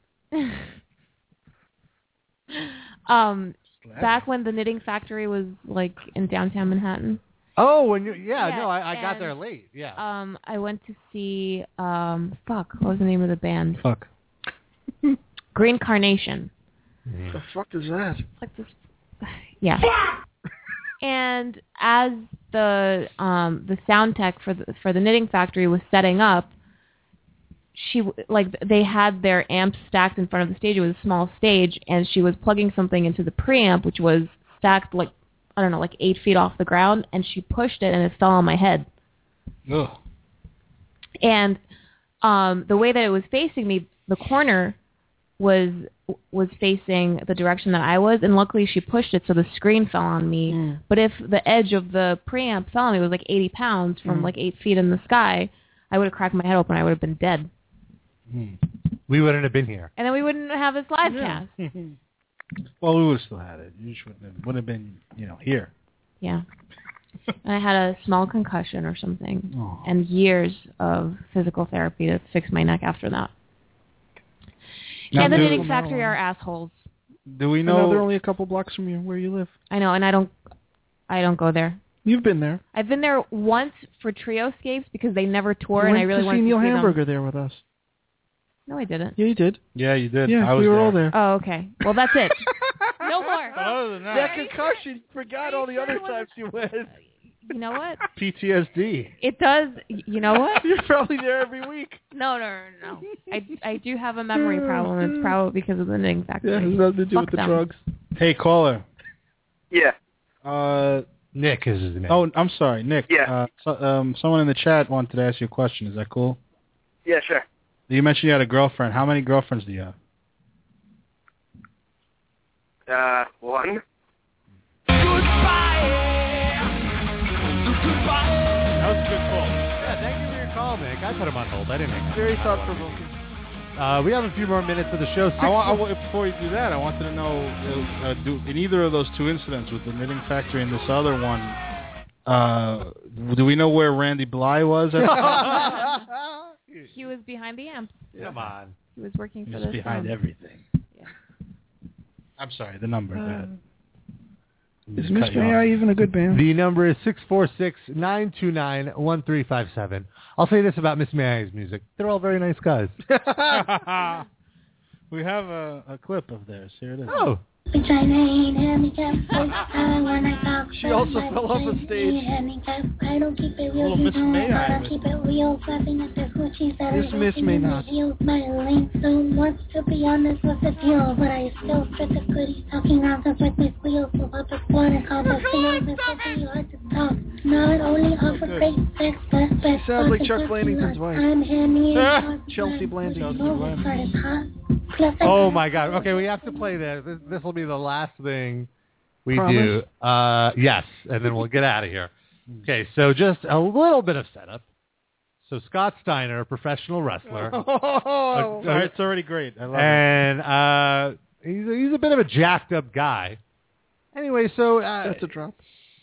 um, back when the Knitting Factory was like in downtown Manhattan. Oh, when you yeah, Yeah, no, I, I got and- there late. Yeah. Um, I went to see um, fuck, what was the name of the band? Fuck. Green Carnation. The fuck is that? It's like this, yeah. And as the um the sound tech for the for the Knitting Factory was setting up, she like they had their amps stacked in front of the stage. It was a small stage, and she was plugging something into the preamp, which was stacked like I don't know, like eight feet off the ground, and she pushed it, and it fell on my head. Ugh. And um, the way that it was facing me, the corner was was facing the direction that I was, and luckily she pushed it so the screen fell on me. Mm. But if the edge of the preamp fell on me, it was like eighty pounds from Mm. like eight feet in the sky, I would have cracked my head open. I would have been dead. We wouldn't have been here. And then we wouldn't have this live Yeah. cast. Well, we would have still had it. You just wouldn't have, wouldn't have been, you know, here. Yeah. And I had a small concussion or something, Oh. and years of physical therapy to fix my neck after that. Now, yeah, the do- Knitting Factory are assholes. Do we I know they're know? only a couple blocks from you, where you live. I know, and I don't, I don't go there. You've been there. I've been there once for Trioscapes because they never tour, You and went I really to wanted see to Neil see Hamburger them. there with us. No, I didn't. Yeah, you did. Yeah, you did. Yeah, I was we were there. all there. Oh, okay. Well, that's it. No more. But other than That that, concussion, forgot all the other times you went. You know what? P T S D. It does. You know what? You're probably there every week. No, no, no, no. I, I do have a memory problem. It's probably because of the Knitting Factory. Yeah, it has nothing to do Fuck with the them. drugs. Hey, caller. Yeah. Uh, Nick is his name. oh, I'm sorry, Nick. Yeah. Uh, so, um, someone in the chat wanted to ask you a question. Is that cool? Yeah, sure. You mentioned you had a girlfriend. How many girlfriends do you have? Uh, one. That was a good call. Yeah, thank you for your call, Nick. I put him on hold. I didn't hang up. Very thought-provoking. Uh, we have a few more minutes of the show. Six I want, I want, before you do that, I wanted to know, uh, do, in either of those two incidents with the Knitting Factory and this other one, uh, do we know where Randy Bly was? At He was behind the amp. Come on. He was working for He's this. behind um, everything. Yeah. I'm sorry, the number. Uh, that Is Miss May I even a good band? The number is six four six, nine two nine, one three five seven. I'll say this about Miss May's music. They're all very nice guys. We have a, a clip of theirs. Here it is. Oh. She also fell off a stage. Little Miss May I was. This Miss May not. To be honest, what's the deal? But I still spit the goodies, talking nonsense like my wheels. So up a squad and call the field. It's so hard to talk. Not only offer great sex, but best. She sounds like Chuck Blandington's wife. I'm handy and Chelsea Blandington. Oh, my God. Okay, we have to play this. This, this will be the last thing we Promise? do. Uh, yes, and then we'll get out of here. Okay, so just a little bit of setup. So Scott Steiner, a professional wrestler. Oh, Sorry, it's already great. I love it. and uh, he's, he's a bit of a jacked up guy. Anyway, so... Uh, that's a drop.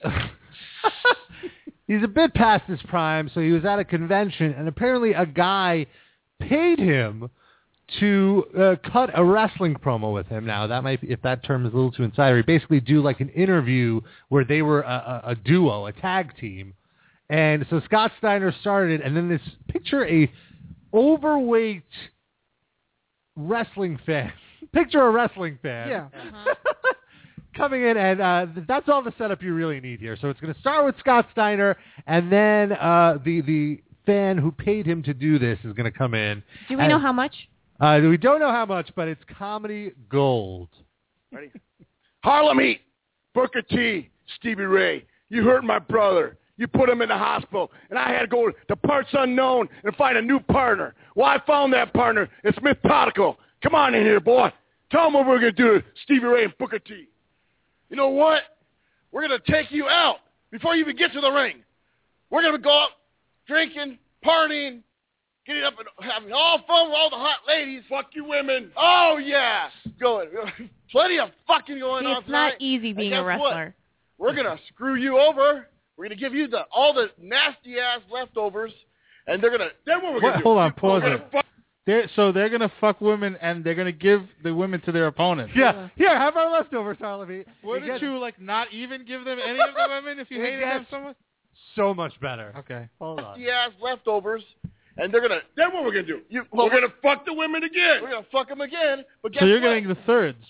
he's a bit past his prime, so he was at a convention, and apparently a guy paid him to uh, cut a wrestling promo with him. Now, that might be, if that term is a little too insidery, basically do like an interview where they were a, a, a duo, a tag team. And so Scott Steiner started, and then this picture a overweight wrestling fan. Picture a wrestling fan. Yeah. Uh-huh. Coming in, and uh, that's all the setup you really need here. So it's going to start with Scott Steiner, and then uh, the the fan who paid him to do this is going to come in. Do we And, know how much? Uh, we don't know how much, but it's comedy gold. Ready? Harlem Heat, Booker T, Stevie Ray. You hurt my brother. You put him in the hospital, and I had to go to parts unknown and find a new partner. Well, I found that partner. It's methodical. Come on in here, boy. Tell him what we're going to do to Stevie Ray and Booker T. You know what? We're going to take you out before you even get to the ring. We're going to go out drinking, partying, getting up and having all fun with all the hot ladies. Fuck you women. Oh, yeah. Going. Plenty of fucking going See, on it's not tonight. easy And being guess a wrestler. What? We're going to screw you over. We're going to give you the all the nasty-ass leftovers, and they're going to... Then what we're going to do... Hold on, pause we're it. gonna fuck They're, so they're going to fuck women, and they're going to give the women to their opponents. Yeah, here, have our leftovers, Harley. Wouldn't you, like, not even give them any of the women if you It hated them gets- so much? So much better. Okay. Hold on. nasty-ass leftovers, and they're going to... Then what we're going to do? You, we're going to fuck the women again. We're going to fuck them again, but guess So you're what? getting the thirds.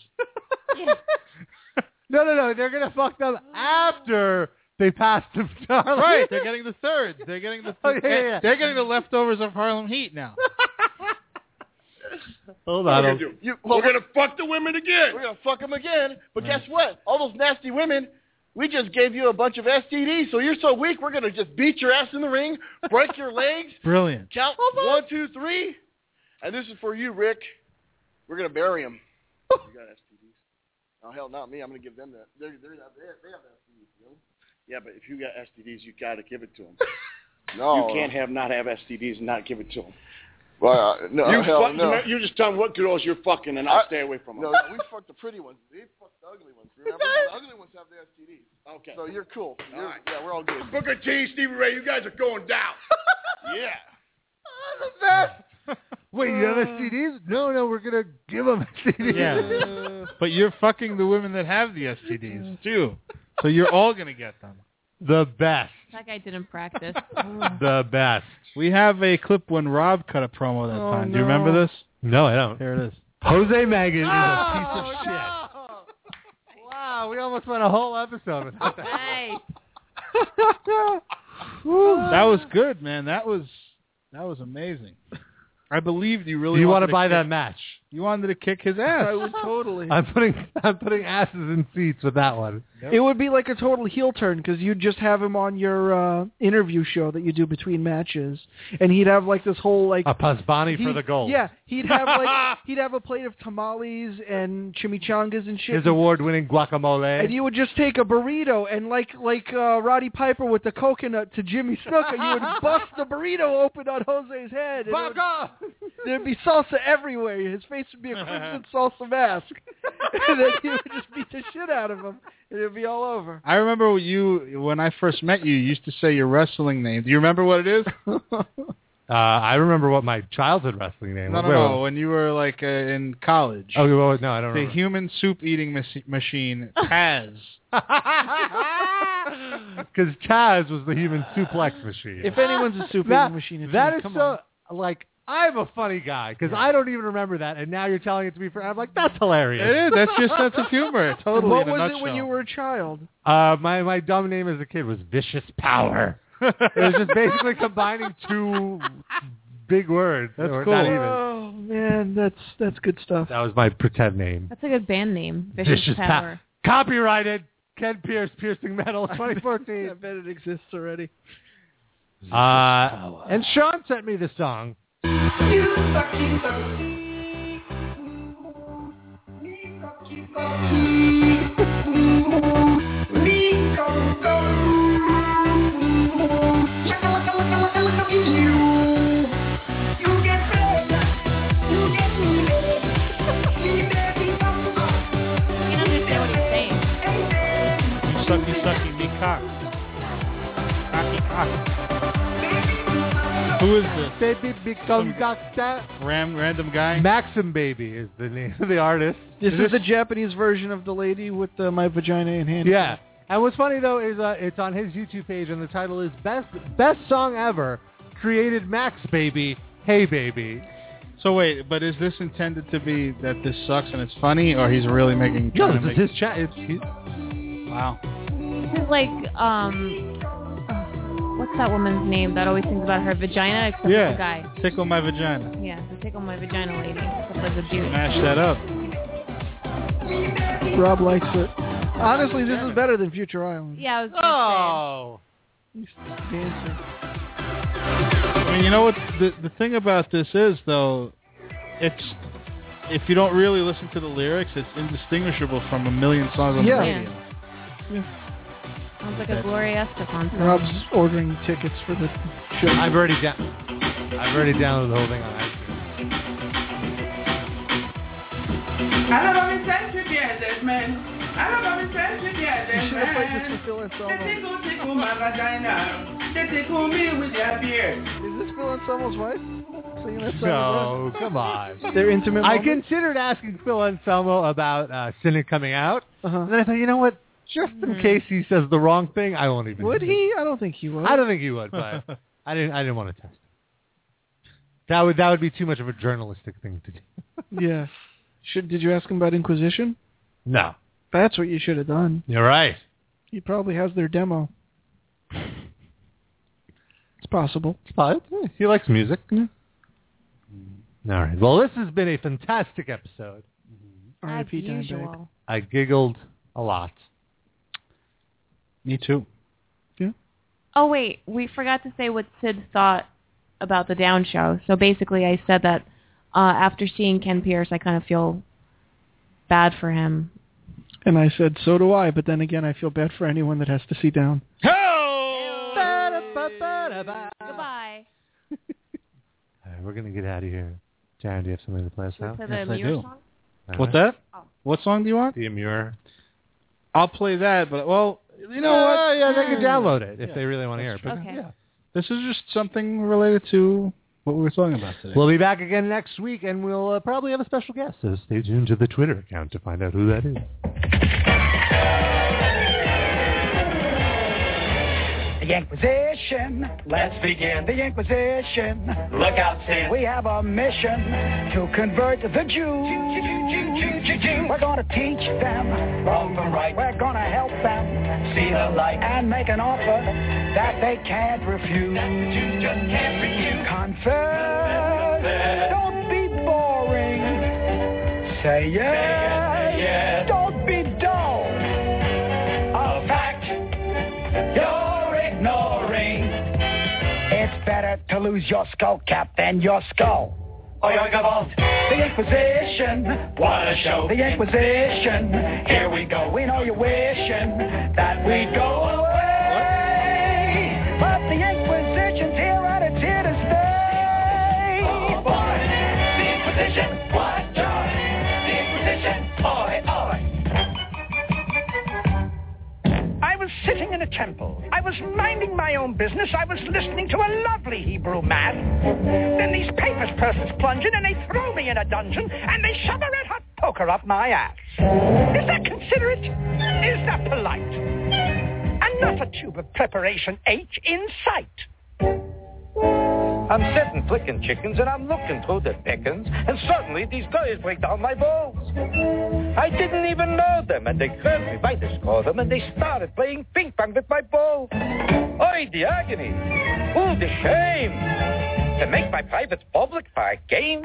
No, no, no. They're going to fuck them after they pass them to Harley. Right, they're getting the thirds. They're getting the Oh, yeah, yeah, yeah. they're getting the leftovers of Harlem Heat now. Hold What on. we're going to do? You, we're going to fuck the women again. We're going to fuck them again, but guess what? All those nasty women... We just gave you a bunch of S T Ds, so you're so weak, we're going to just beat your ass in the ring, break your legs, Brilliant. count one, two, three, and this is for you, Rick. We're gonna bury them. You got S T Ds? Oh hell, not me. I'm gonna give them that. They're, they're, they have S T Ds. You know? Yeah, but if you got S T Ds, you gotta give it to them. No, you can't have not have S T Ds and not give it to them. Well, uh, no, you hell fuck, no. You just tell them what girls you're fucking, and I'll I, stay away from them. No, we fucked the pretty ones. They fucked the ugly ones. Remember? The ugly ones have the S T Ds. Okay. So you're cool. All You're, right. Yeah, we're all good. Booker T, Stevie Ray, you guys are going down. Yeah. The best. Wait, you have S T Ds? No, no, we're gonna give them S T Ds. Yeah. But you're fucking the women that have the S T Ds too. So you're all gonna get them. The best. That guy didn't practice. The best. We have a clip when Rob cut a promo that Oh, time. Do no. you remember this? No, I don't. Here it is. Jose Magan is a Oh, piece of shit. Wow, we almost went a whole episode without that. Nice. That was good, man. That was that was amazing. I believed you really. You wanted want to buy kick, that match? You wanted to kick his ass. I would totally. I'm putting I'm putting asses in seats with that one. It would be like a total heel turn because you'd just have him on your uh, interview show that you do between matches, and he'd have like this whole like A Pasbani for he'd- the gold. Yeah, he'd have like he'd have a plate of tamales and chimichangas and shit. His award-winning guacamole. And you would just take a burrito and like like uh, Roddy Piper with the coconut to Jimmy Snuka, you would bust the burrito open on Jose's head. And it would, there'd be salsa everywhere. His face would be a crimson salsa mask. And then you would just beat the shit out of him, and it'd be all over. I remember you when I first met you. You used to say your wrestling name. Do you remember what it is? Uh, I remember what my childhood wrestling name No, was. no, no. When you were like uh, in college. Oh, well, no, I don't The remember. human soup eating mas- machine, Taz. Because Taz was the human suplex machine. If anyone's a soup that, eating machine, it's that me. is Come so, on. like, I'm a funny guy because I don't even remember that, and now you're telling it to me for. I'm like, that's hilarious. It is. That's your sense of humor. Totally. What in a was nutshell. it when you were a child? Uh, my my dumb name as a kid was Vicious Power. It was just basically combining two big words. That's or cool. Not even. Oh man, that's that's good stuff. That was my pretend name. That's a good band name. Vicious, Pa- Power. Copyrighted. Ken Pierce, Piercing Metal, twenty fourteen. I bet it exists already. Uh, and Sean sent me the song. You can understand what he's saying. Sucky, sucky, me cock. Cocky, cock. Who is this? Baby become Some- doctor. Ram, random guy? Maxim Baby is the name of the artist. This is, this- the Japanese version of the lady with uh, my vagina in hand. Yeah. And what's funny though is uh, it's on his YouTube page, and the title is "Best Best Song Ever." Created Max Baby, Hey Baby. So wait, but is this intended to be that this sucks and it's funny, or he's really making? No, trying this to is make, his chat. It's, he, Wow. This is like, um, oh, what's that woman's name that always sings about her vagina except Yeah. for the guy? Tickle my vagina. Yeah, the tickle my vagina lady, except for the dude. Smash that up. Rob likes it. Honestly, this is better than Future Island. Yeah, I was gonna oh. He's dancing. I mean, you know what? The the thing about this is though, it's if you don't really listen to the lyrics, it's indistinguishable from a million songs on Yeah. the radio. say. Sounds like a Gloria Estefan song. Rob's ordering tickets for the show. I've already down. I've already downloaded the whole thing on iTunes. Alors on est cinq pieds, man. Alors on est cinq You pieds, should have played this man. for Phil They Anselmo. tickle, tickle my vagina. They tickle me with their beard. Is this Phil Anselmo's wife? Singing that song? No, come on. Their intimate I moment? considered asking Phil Anselmo about uh, Cynic coming out, Uh-huh. and then I thought, you know what? Just in case he says the wrong thing, I won't even. Would do it. he? I don't think he would. I don't think he would, but I didn't. I didn't want to test it. That would that would be too much of a journalistic thing to do. Yeah. Should Did you ask him about Inquisition? No, That's what you should have done. you're right. He probably has their demo. It's possible. It's fine. He likes music. Yeah. All right. Well, this has been a fantastic episode. As R I P time, babe. usual. I giggled a lot. Me too. Oh wait, we forgot to say what Sid thought about the Down Show. So basically, I said that uh, after seeing Ken Pierce, I kind of feel bad for him. And I said, so do I. But then again, I feel bad for anyone that has to see down. Goodbye. All right, we're going to get out of here. Darren, do you have something to play us out? Play Yes, the I Muir do. song? All What's right. that? Oh. What song do you want? The Muir. I'll play that, but, well, you know yeah, what? Yeah, they can download it if Yeah, they really want to hear it. But, Okay. yeah. This is just something related to what we were talking about today. We'll be back again next week, and we'll uh, probably have a special guest, so stay tuned to the Twitter account to find out who that is. The Inquisition. Let's begin. The Inquisition. Look out, Sid. We have a mission to convert the Jews. We're going to teach them wrong from right. We're going to help them see the light and make an offer that they can't refuse. That the Jews just can't refuse. Confess. Don't be boring. Say yes. Say yes, yes. Don't be dull. A fact. You're ignoring. It's better to lose your skull cap than your skull. Oh, you're gabbled. The Inquisition. What a show. The Inquisition. Here we go. We know you're wishing that we'd go away. But the Inquisition's here and it's here to stay. Oh, boy. The Inquisition. What joy. The Inquisition. Oi, oi. I was sitting in a temple. I was minding my own business. I was listening to a lovely Hebrew mass. Then these papers persons plunge in and they throw me in a dungeon and they shove a red hot poker up my ass. Is that considerate? Is that polite? And not a tube of preparation H in sight. I'm sitting flicking chickens and I'm looking through the pickings, and suddenly these guys break down my balls. I didn't even know them, and they grabbed me by the scrotum and they started playing ping pong with my balls. Oy, the agony. Ooh, the shame. To make my privates public for a game.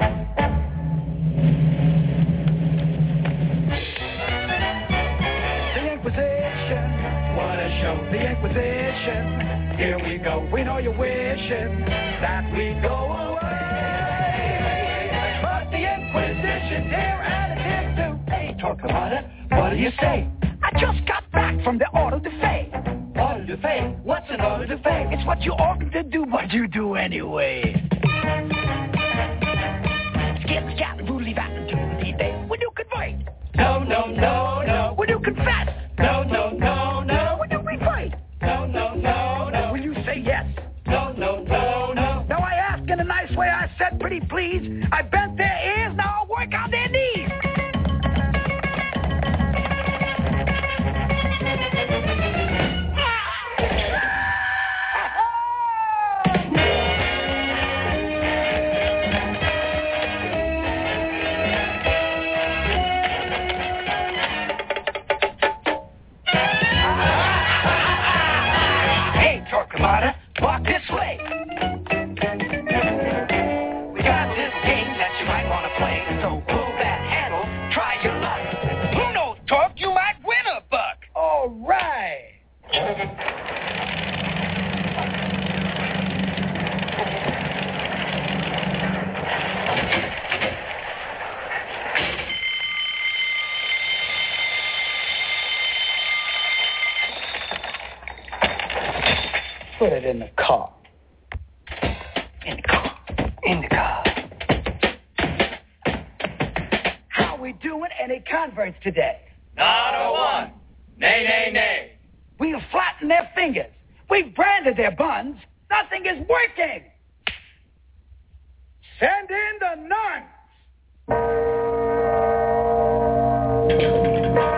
The Inquisition. What a show. The Inquisition. Here we go. We know you're wishing that we go away. But the Inquisition's here and it's here to hey, talk about it. What do you say? I just got back from the Auto de Fe. Auto de Fe? What's an Auto de Fe? It's what you ought to do, but you do anyway. Skip, scat, boodly, vat, and doodly day. When you convert. No, no, no, no. When you confess. No, no, no, no. When you refrain. No, no, no, no. Will you say yes? No, no, no, no. Now I asked in a nice way. I said pretty please. I bent their ears. Now I'll work on their knees. Walk this way. We got this game that you might want to play. So pull that handle, try your luck. Who knows, Torque, you might win a buck. All right. Put it in the car. In the car. In the car. How we doing any converts today? Not a one. Nay, nay, nay. We've flattened their fingers. We've branded their buns. Nothing is working. Send in the nuns.